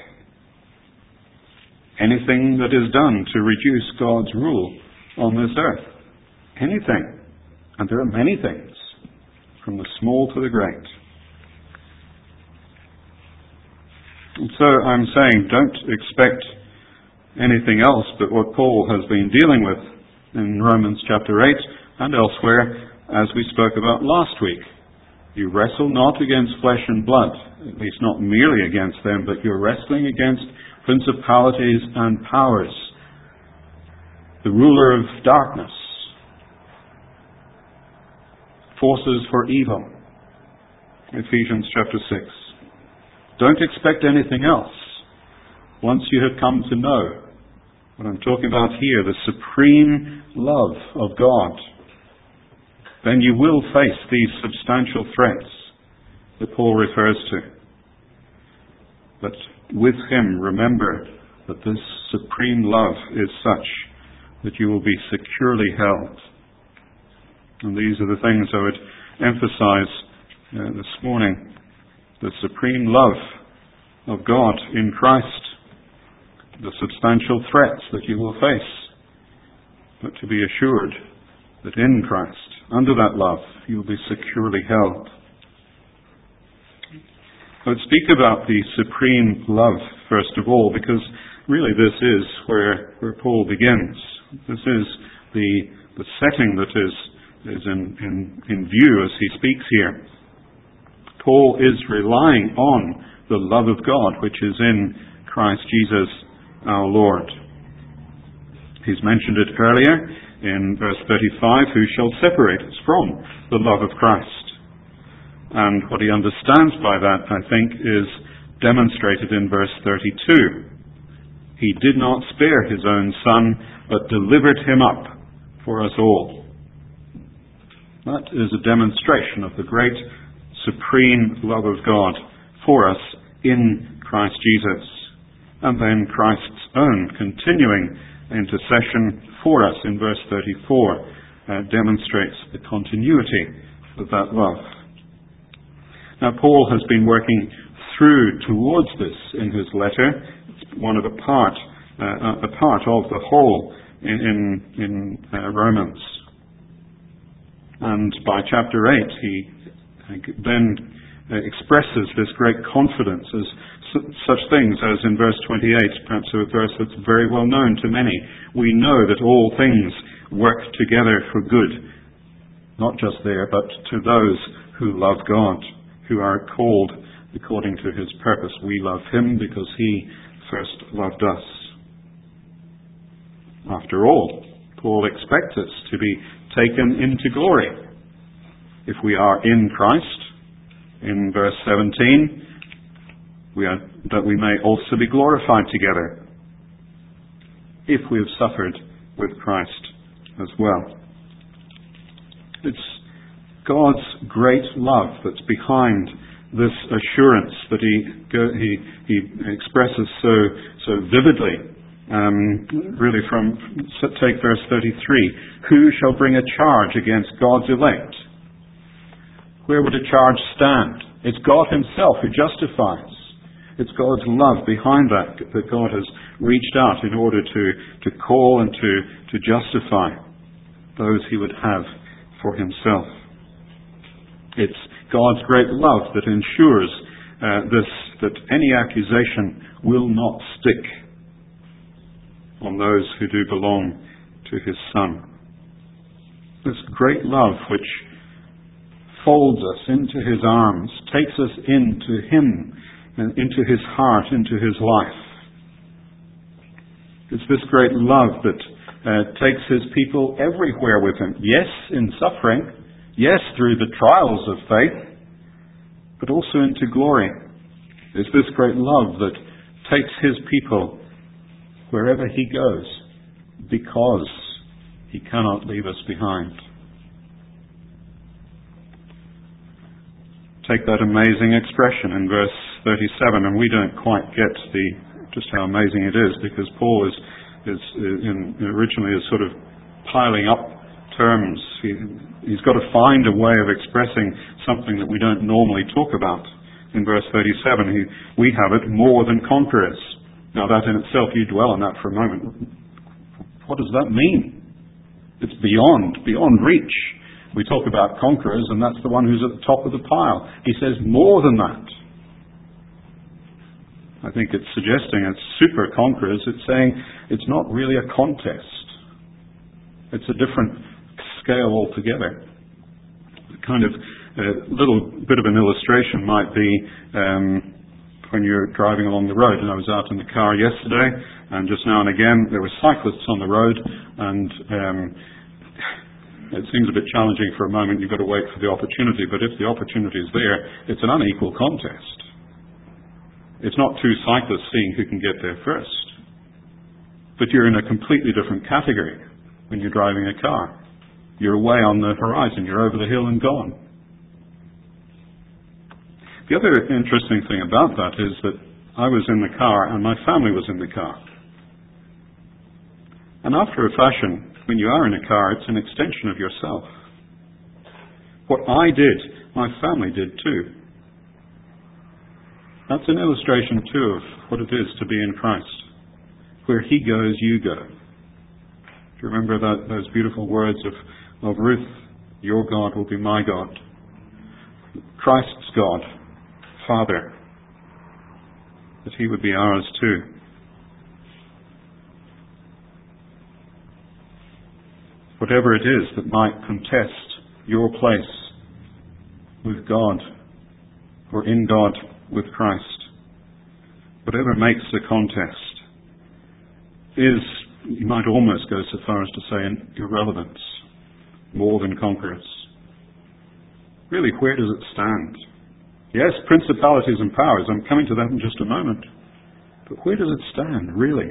Anything that is done to reduce God's rule on this earth. Anything. And there are many things, from the small to the great. And so I'm saying, don't expect anything else but what Paul has been dealing with in Romans chapter 8 and elsewhere, as we spoke about last week. You wrestle not against flesh and blood, at least not merely against them, but you're wrestling against principalities and powers, the ruler of darkness, forces for evil. Ephesians chapter 6. Don't expect anything else once you have come to know what I'm talking about here, the supreme love of God. Then you will face these substantial threats that Paul refers to. But with him, remember that this supreme love is such that you will be securely held. And these are the things I would emphasize this morning. The supreme love of God in Christ, the substantial threats that you will face, but to be assured that in Christ, under that love, you will be securely held. I would speak about the supreme love, first of all, because really this is where Paul begins. This is the setting that is in view as he speaks here. Paul is relying on the love of God, which is in Christ Jesus our Lord. He's mentioned it earlier in verse 35, who shall separate us from the love of Christ? And what he understands by that, I think, is demonstrated in verse 32. He did not spare his own Son, but delivered him up for us all. That is a demonstration of the great supreme love of God for us in Christ Jesus. And then Christ's own continuing intercession for us in verse 34 demonstrates the continuity of that love. Now, Paul has been working through towards this in his letter. It's one of a part of the whole in Romans. And by chapter 8, he then expresses this great confidence as such things as in verse 28, perhaps a verse that's very well known to many. We know that all things work together for good, not just there, but to those who love God, who are called according to his purpose. We love him because he first loved us. After all, Paul expects us to be taken into glory. If we are in Christ, in verse 17, that we may also be glorified together, if we have suffered with Christ as well. It's God's great love that's behind this assurance that he expresses so vividly. Really from, take verse 33, who shall bring a charge against God's elect? Where would a charge stand? It's God himself who justifies. It's God's love behind that God has reached out in order to call and to justify those he would have for himself. It's God's great love that ensures that any accusation will not stick on those who do belong to his Son. This great love which folds us into his arms, takes us into him, and into his heart, into his life. It's this great love that takes his people everywhere with him. Yes, in suffering. Yes, through the trials of faith. But also into glory. It's this great love that takes his people wherever he goes, because he cannot leave us behind. Take that amazing expression in verse 37, and we don't quite get just how amazing it is, because Paul originally is sort of piling up terms. He's got to find a way of expressing something that we don't normally talk about. In verse 37, we have it more than conquerors. Now that in itself, you dwell on that for a moment. What does that mean? It's beyond reach. We talk about conquerors, and that's the one who's at the top of the pile. He says more than that. I think it's suggesting it's super conquerors. It's saying it's not really a contest. It's a different scale altogether. A kind of little bit of an illustration might be when you're driving along the road. And I was out in the car yesterday, and just now and again there were cyclists on the road, and it seems a bit challenging for a moment. You've got to wait for the opportunity, but if the opportunity is there, it's an unequal contest. It's not two cyclists seeing who can get there first. But you're in a completely different category when you're driving a car. You're way on the horizon. You're over the hill and gone. The other interesting thing about that is that I was in the car and my family was in the car. And after a fashion, when you are in a car, it's an extension of yourself. What I did, my family did too. That's an illustration too of what it is to be in Christ. Where he goes, you go. Do you remember those beautiful words of Ruth? Your God will be my God. Christ's God, Father, that he would be ours too. Whatever it is that might contest your place with God or in God with Christ, whatever makes the contest is you might almost go so far as to say an irrelevance, more than conquerors. Really, where does it stand? Yes, principalities and powers, I'm coming to that in just a moment. But where does it stand, really?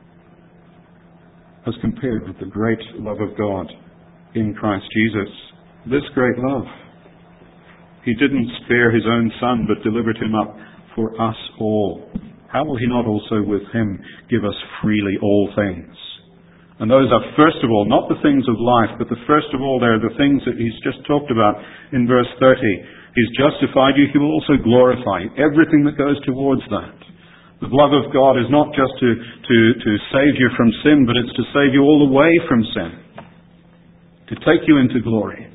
As compared with the great love of God in Christ Jesus. This great love. He didn't spare his own Son, but delivered him up for us all. How will he not also with him give us freely all things? And those are, first of all, not the things of life, but the first of all, they're the things that he's just talked about in verse 30. He's justified you, he will also glorify you. Everything that goes towards that. The love of God is not just to save you from sin, but it's to save you all the way from sin. To take you into glory.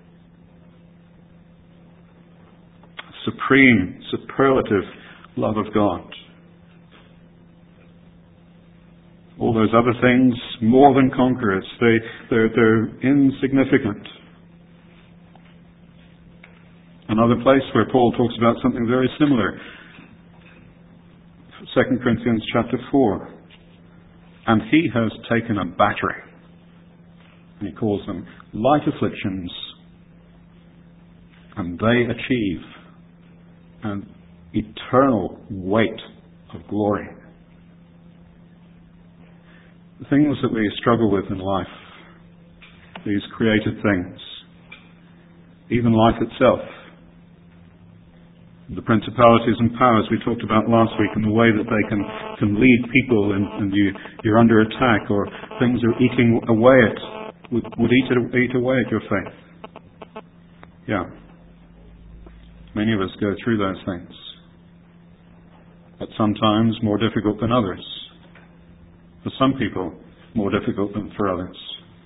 Supreme, superlative love of God. All those other things, more than conquerors, they're insignificant. Another place where Paul talks about something very similar. 2 Corinthians chapter 4. And he has taken a battery. And he calls them light afflictions. And they achieve an eternal weight of glory. The things that we struggle with in life, these created things, even life itself, the principalities and powers we talked about last week, and the way that they can lead people, and you're under attack, or things are eating away would eat away at your faith. Yeah. Many of us go through those things. At sometimes more difficult than others. For some people, more difficult than for others.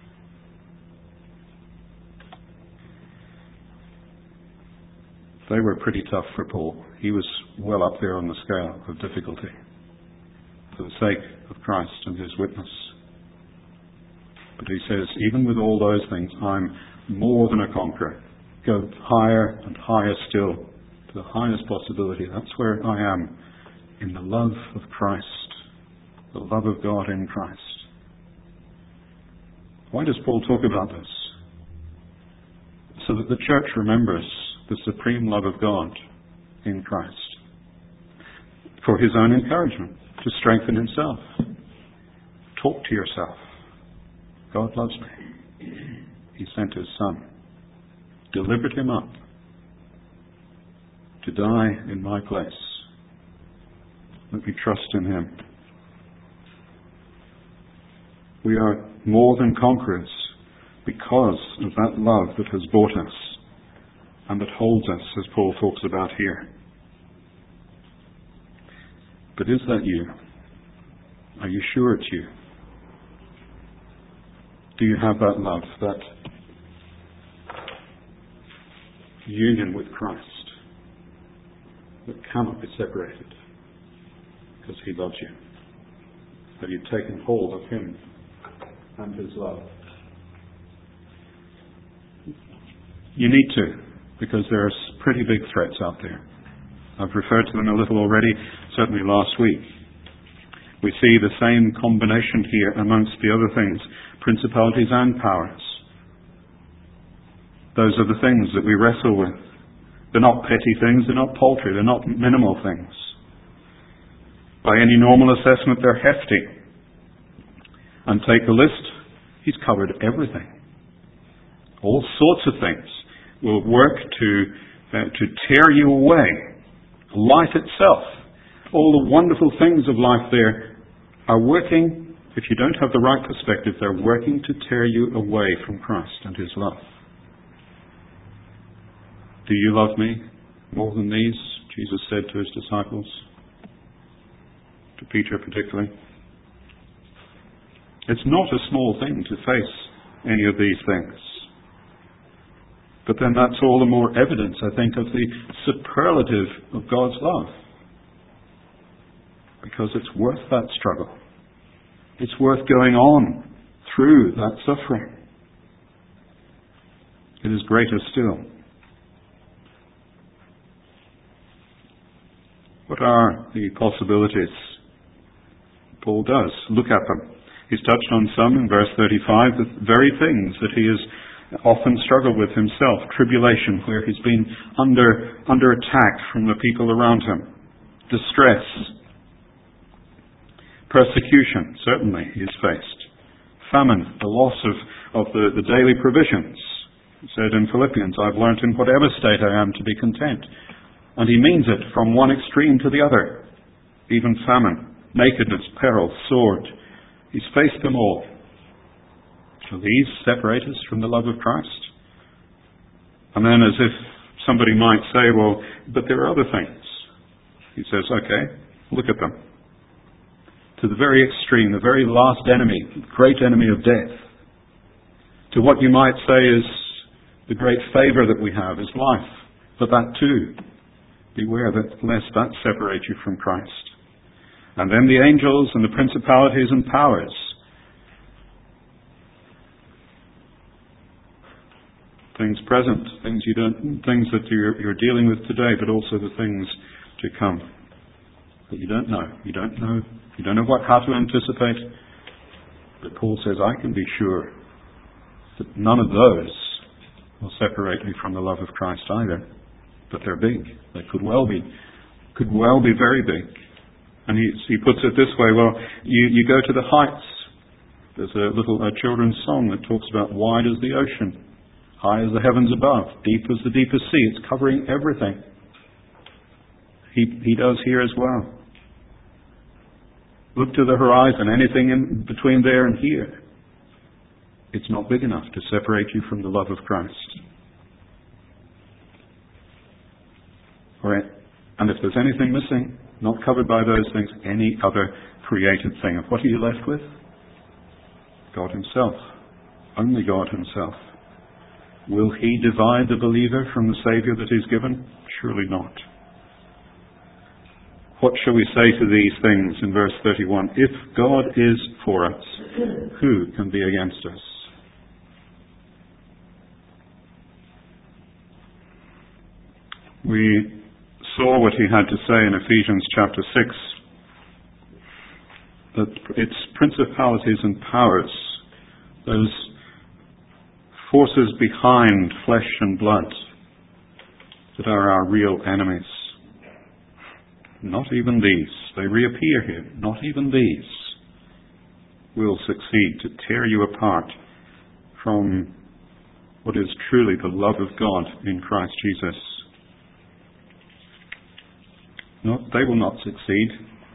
They were pretty tough for Paul. He was well up there on the scale of difficulty for the sake of Christ and his witness. But he says, even with all those things, I'm more than a conqueror. Go higher and higher still, to the highest possibility. That's where I am, in the love of Christ, the love of God in Christ. Why does Paul talk about this? So that the church remembers the supreme love of God in Christ. For his own encouragement, to strengthen himself. Talk to yourself. God loves me. He sent his Son. Delivered him up to die in my place. Let me trust in him. We are more than conquerors because of that love that has bought us and that holds us, as Paul talks about here. But is that you? Are you sure it's you? Do you have that love, that union with Christ that cannot be separated because he loves you? Have you taken hold of him and his love? You need to, because there are pretty big threats out there. I've referred to them a little already, certainly last week. We see the same combination here amongst the other things, principalities and powers. Those are the things that we wrestle with. They're not petty things, they're not paltry, they're not minimal things. By any normal assessment, they're hefty. And take the list, he's covered everything. All sorts of things will work to tear you away. Life itself, all the wonderful things of life there are working, if you don't have the right perspective, they're working to tear you away from Christ and his love. Do you love me more than these? Jesus said to his disciples, to Peter particularly. It's not a small thing to face any of these things. But then that's all the more evidence, I think, of the superlative of God's love. Because it's worth that struggle. It's worth going on through that suffering. It is greater still. What are the possibilities? Paul does look at them. He's touched on some in verse 35, the very things that he has often struggled with himself. Tribulation, where he's been under attack from the people around him. Distress. Persecution, certainly, he has faced. Famine, the loss of the daily provisions. He said in Philippians, I've learnt in whatever state I am to be content. And he means it from one extreme to the other. Even famine, nakedness, peril, sword. He's faced them all. Shall these separate us from the love of Christ? And then as if somebody might say, well, but there are other things. He says, okay, look at them. To the very extreme, the very last enemy, great enemy of death. To what you might say is the great favour that we have is life. But that too, beware that lest that separate you from Christ. And then the angels and the principalities and powers. Things present, things that you're dealing with today, but also the things to come that you don't know. You don't know how to anticipate. But Paul says, I can be sure that none of those will separate me from the love of Christ either. But they're big. They could well be very big. And he puts it this way, well, you go to the heights. There's a children's song that talks about wide as the ocean, high as the heavens above, deep as the deepest sea. It's covering everything. He does here as well. Look to the horizon, anything in between there and here. It's not big enough to separate you from the love of Christ. And if there's anything missing, not covered by those things, any other created thing. And what are you left with? God himself. Only God himself. Will he divide the believer from the Saviour that he's given? Surely not. What shall we say to these things in verse 31? If God is for us, who can be against us? We saw what he had to say in Ephesians chapter 6, that it's principalities and powers, those forces behind flesh and blood, that are our real enemies. Not even these, they reappear here, not even these will succeed to tear you apart from what is truly the love of God in Christ Jesus. No, they will not succeed.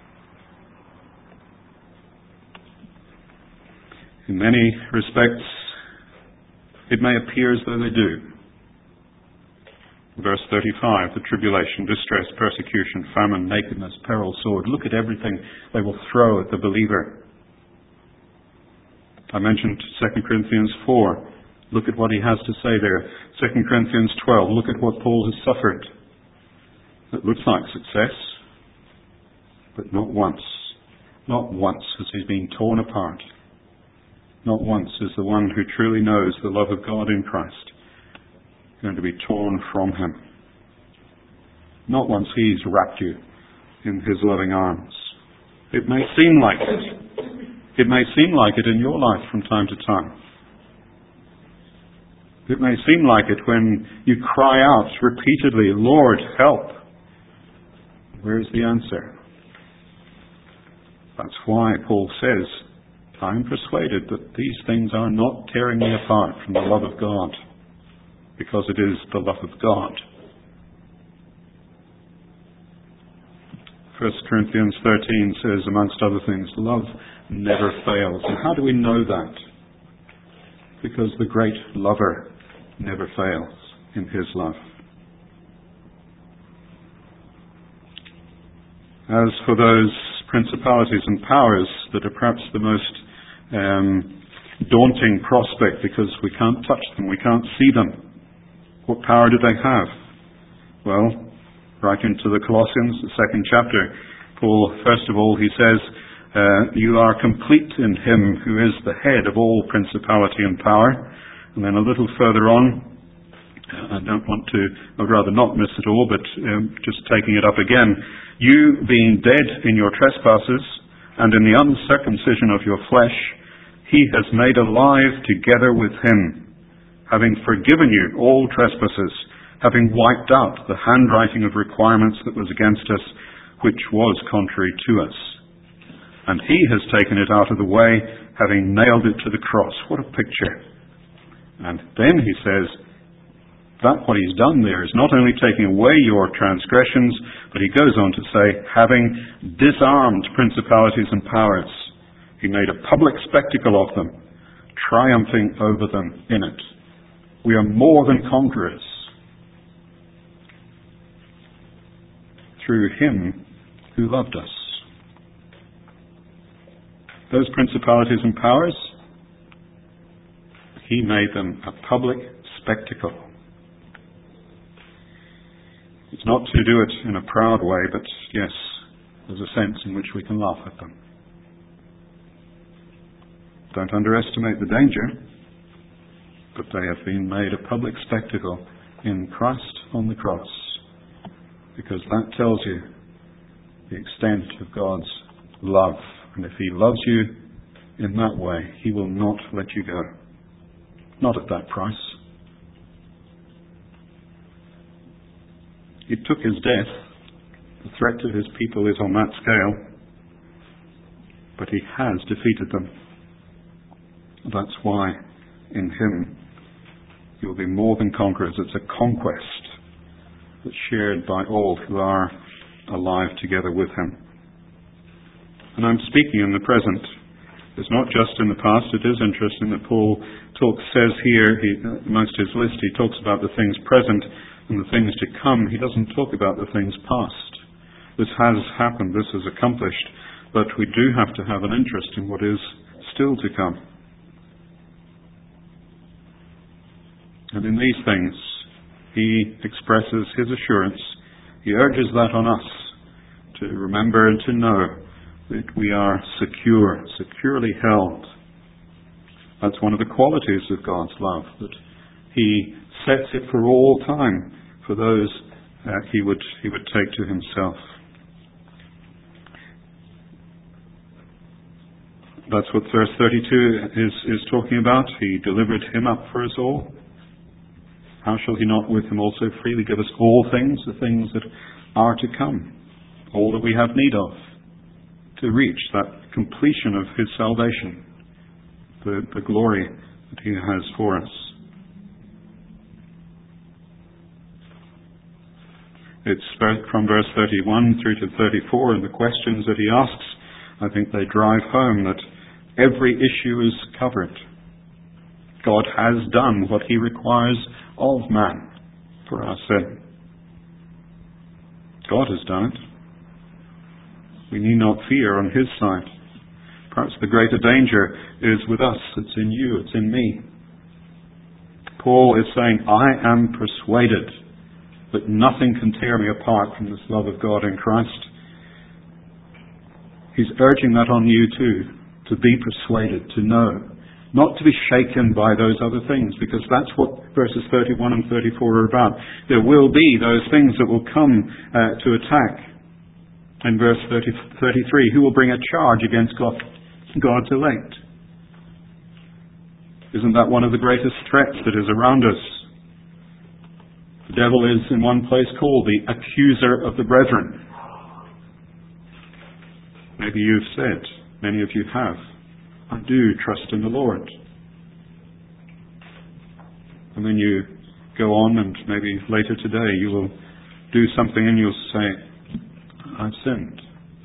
In many respects, it may appear as though they do. Verse 35, the tribulation, distress, persecution, famine, nakedness, peril, sword. Look at everything they will throw at the believer. I mentioned 2 Corinthians 4. Look at what he has to say there. 2 Corinthians 12. Look at what Paul has suffered. It looks like success, but not once. Not once has he been torn apart. Not once is the one who truly knows the love of God in Christ going to be torn from him. Not once he's wrapped you in his loving arms. It may seem like it. It may seem like it in your life from time to time. It may seem like it when you cry out repeatedly, Lord, help. Where's the answer? That's why Paul says, I'm persuaded that these things are not tearing me apart from the love of God, because it is the love of God. 1 Corinthians 13 says, amongst other things, love never fails. And how do we know that? Because the great lover never fails in his love. As for those principalities and powers that are perhaps the most daunting prospect, because we can't touch them, we can't see them. What power do they have? Well, right into the Colossians, the 2nd chapter, Paul, first of all, he says, you are complete in him who is the head of all principality and power. And then a little further on, I'd rather not miss it all, but just taking it up again. You being dead in your trespasses and in the uncircumcision of your flesh, He has made alive together with him, having forgiven you all trespasses, having wiped out the handwriting of requirements that was against us, which was contrary to us. And he has taken it out of the way, having nailed it to the cross. What a picture. And then he says that what he's done there is not only taking away your transgressions, but he goes on to say, having disarmed principalities and powers, he made a public spectacle of them, triumphing over them in it. We are more than conquerors through him who loved us. Those principalities and powers, he made them a public spectacle. It's not to do it in a proud way, but yes, there's a sense in which we can laugh at them. Don't underestimate the danger, but they have been made a public spectacle in Christ on the cross, because that tells you the extent of God's love. And if he loves you in that way, he will not let you go. Not at that price. It took his death. The threat to his people is on that scale. But he has defeated them. That's why in him you will be more than conquerors. It's a conquest that's shared by all who are alive together with him. And I'm speaking in the present. It's not just in the past. It is interesting that Paul says here, amongst his list, he talks about the things present and the things to come. He doesn't talk about the things past. This has happened. This is accomplished. But we do have to have an interest in what is still to come. And in these things, he expresses his assurance. He urges that on us to remember and to know that we are secure, securely held. That's one of the qualities of God's love, that he sets it for all time for those he would take to himself. That's what verse 32 is talking about. He delivered him up for us all. How shall he not with him also freely give us all things, the things that are to come, all that we have need of, to reach that completion of his salvation, the glory that he has for us. It's from verse 31 through to 34, and the questions that he asks, I think they drive home that every issue is covered. God has done what he requires of man for our sin. God has done it. We need not fear on his side. Perhaps the greater danger is with us. It's in you. It's in me. Paul is saying, I am persuaded that nothing can tear me apart from this love of God in Christ. He's urging that on you too, to be persuaded, to know, not to be shaken by those other things, because that's what verses 31 and 34 are about. There will be those things that will come to attack. In verse 33, who will bring a charge against God's elect? Isn't that one of the greatest threats that is around us? The devil is in one place called the accuser of the brethren. Maybe you've said, many of you have, I do trust in the Lord. And then you go on, and maybe later today you will do something and you'll say, I've sinned.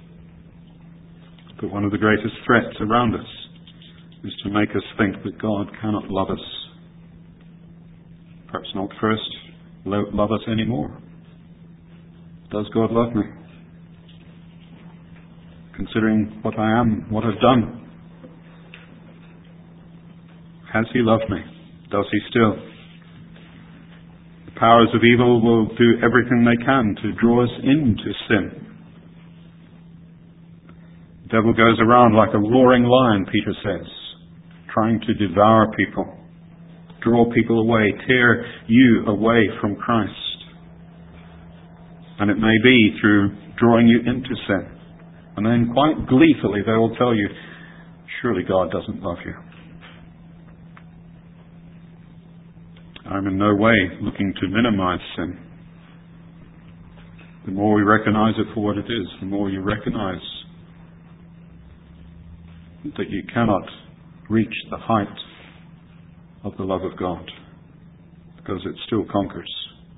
But one of the greatest threats around us is to make us think that God cannot love us. Perhaps not first love us anymore. Does God love me? Considering what I am, what I've done, has he loved me? Does he still? The powers of evil will do everything they can to draw us into sin. The devil goes around like a roaring lion, Peter says, trying to devour people, draw people away, tear you away from Christ. And it may be through drawing you into sin. And then quite gleefully they will tell you, surely God doesn't love you. I'm in no way looking to minimize sin. The more we recognize it for what it is, the more you recognize that you cannot reach the height of the love of God, because it still conquers.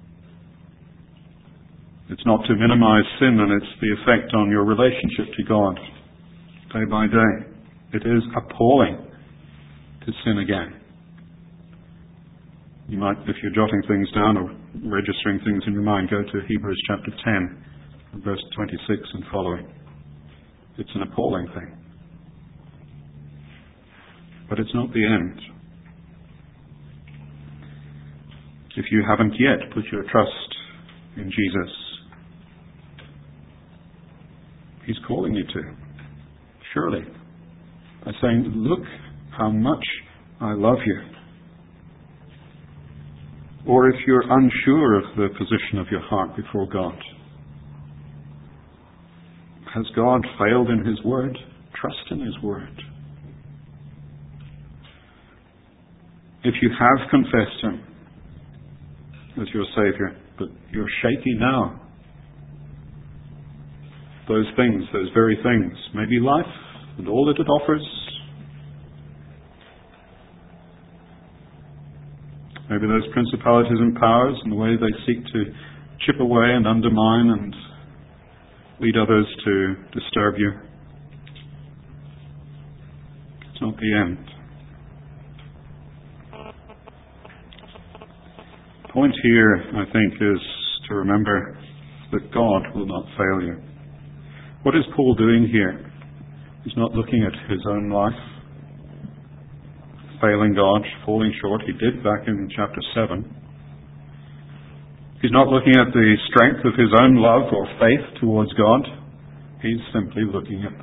It's not to minimize sin, and it's the effect on your relationship to God day by day. It is appalling to sin again. You might, if you're jotting things down or registering things in your mind, go to Hebrews chapter 10, verse 26 and following. It's an appalling thing. But it's not the end. If you haven't yet put your trust in Jesus, He's calling you to. Surely. By saying, look how much I love you. Or if you're unsure of the position of your heart before God, has God failed in His word? Trust in His word. If you have confessed Him as your Saviour, but you're shaky now, those things, those very things, maybe life and all that it offers, maybe those principalities and powers and the way they seek to chip away and undermine and lead others to disturb you. It's not the end. The point here, I think, is to remember that God will not fail you. What is Paul doing here? He's not looking at his own life, failing God, falling short. He did back in chapter 7. He's not looking at the strength of his own love or faith towards God. He's simply looking at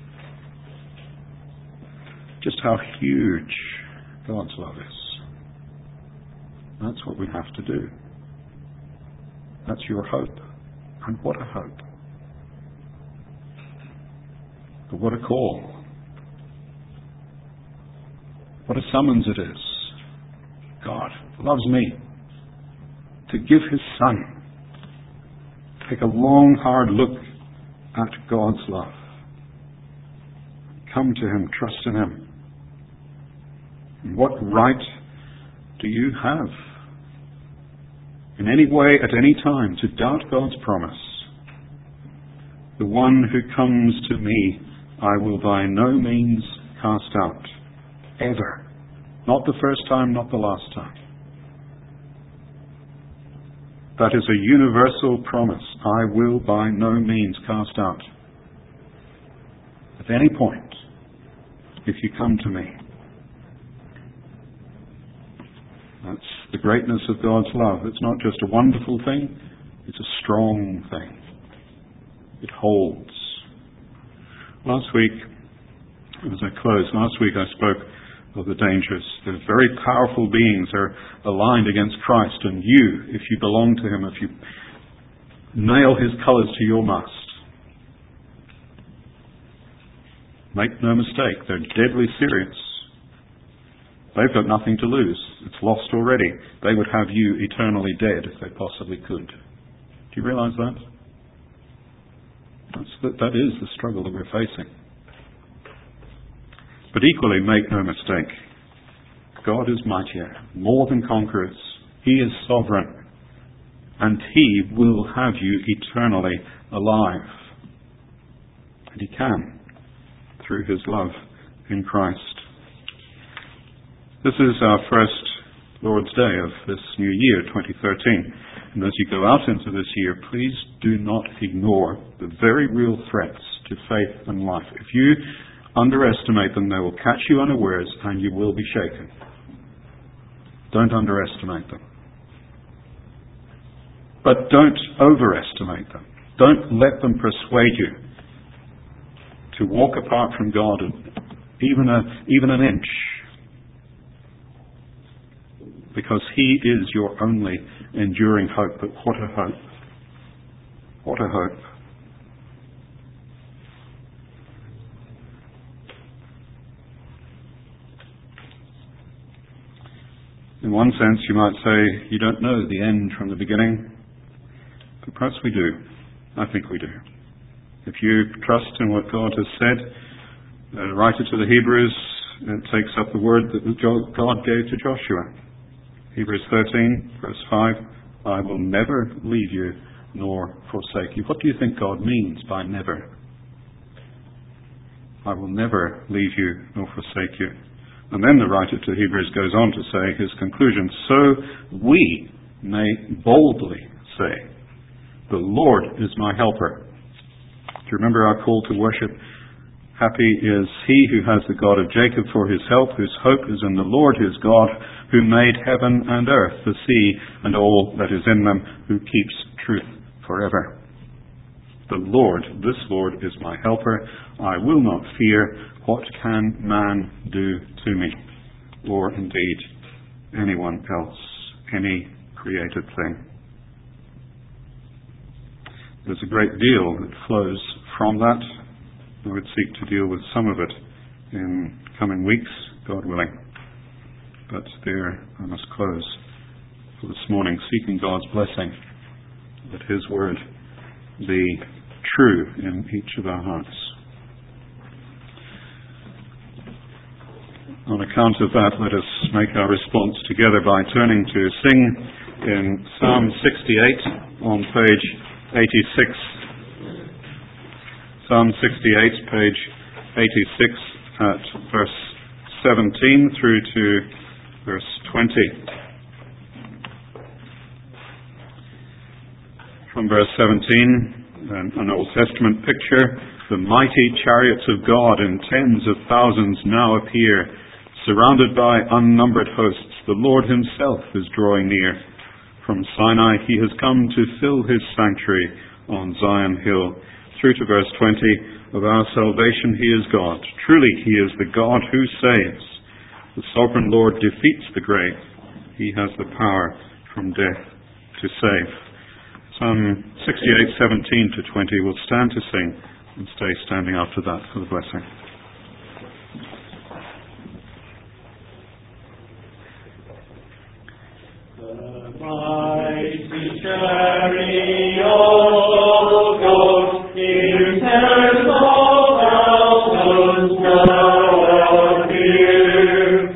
just how huge God's love is. That's what we have to do. That's your hope. And what a hope. But what a call. What a summons it is. God loves me to give His Son. Take a long, hard look at God's love. Come to Him, trust in Him. And what right do you have in any way, at any time, to doubt God's promise? The one who comes to me, I will by no means cast out. Ever. Not the first time, not the last time. That is a universal promise. I will by no means cast out. At any point, if you come to me. That's the greatness of God's love. It's not just a wonderful thing, it's a strong thing. It holds. Last week, as I close, I spoke of the dangers. The very powerful beings are aligned against Christ, and you, if you belong to Him, if you nail His colours to your mast, make no mistake, they're deadly serious. They've got nothing to lose. It's lost already. They would have you eternally dead if they possibly could. Do you realize that? That is the struggle that we're facing. But equally, make no mistake, God is mightier, more than conquerors. He is sovereign, and He will have you eternally alive. And He can, through His love in Christ. This is our first Lord's Day of this new year, 2013. And as you go out into this year, please do not ignore the very real threats to faith and life. If you underestimate them, they will catch you unawares and you will be shaken. Don't underestimate them. But don't overestimate them. Don't let them persuade you to walk apart from God even an inch. Because He is your only enduring hope. But what a hope. What a hope. In one sense, you might say, you don't know the end from the beginning, but perhaps we do. I think we do. If you trust in what God has said, the writer to the Hebrews takes up the word that God gave to Joshua. Hebrews 13, verse 5, I will never leave you nor forsake you. What do you think God means by never? I will never leave you nor forsake you. And then the writer to Hebrews goes on to say his conclusion, so we may boldly say, the Lord is my helper. Do you remember our call to worship? Happy is he who has the God of Jacob for his help, whose hope is in the Lord his God, who made heaven and earth, the sea, and all that is in them, who keeps truth forever. The Lord, this Lord, is my helper. I will not fear. What can man do to me? Or indeed anyone else, any created thing. There's a great deal that flows from that. I would seek to deal with some of it in coming weeks, God willing. But there I must close for this morning, seeking God's blessing, that his word be true in each of our hearts. On account of that, let us make our response together by turning to sing in Psalm 68 on page 86. Psalm 68, page 86, at verse 17 through to verse 20. From verse 17, an Old Testament picture, the mighty chariots of God in tens of thousands now appear, surrounded by unnumbered hosts. The Lord himself is drawing near. From Sinai he has come to fill his sanctuary on Zion Hill. Through to verse 20, of our salvation he is God. Truly he is the God who saves. The sovereign Lord defeats the grave. He has the power from death to save. Psalm 68, 17 to 20 will stand to sing and stay standing after that for the blessing. The mighty chariot of God in tens of thousands now appear,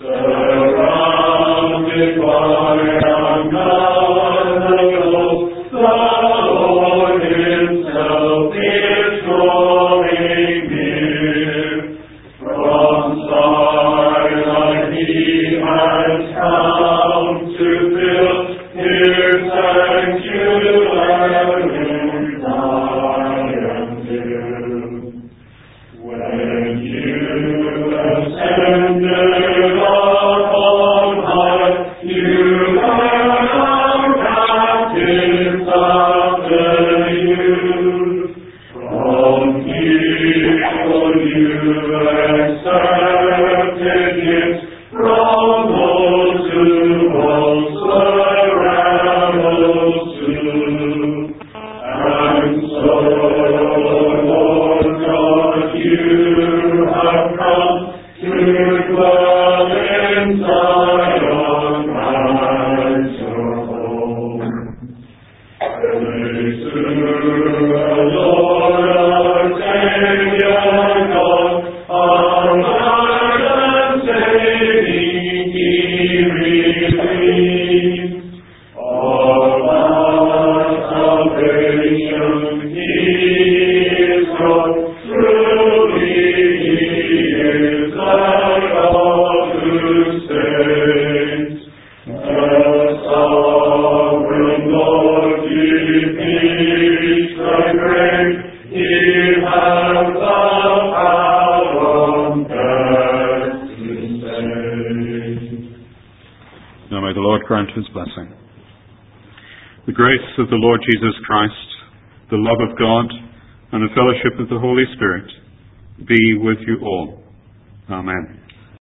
surrounded by another host. The Lord himself is drawing near. From Sinai he has come to fill his sanctuary in Zion Hill. When you ascended upon high, you led our captives after you. From evil you accepted gifts from those who also rebels too. And so, Lord God, you have come to dwell in Zion, as your home. Praise to the Lord our Savior God, our Lord and saving He relieves. All our salvation He is God, truly He is the God who saves. The sovereign Lord defeats the grave. He has the power on earth to save. Now may the Lord grant his blessing. The grace of the Lord Jesus Christ, the love of God, and the fellowship of the Holy Spirit be with you all. Amen.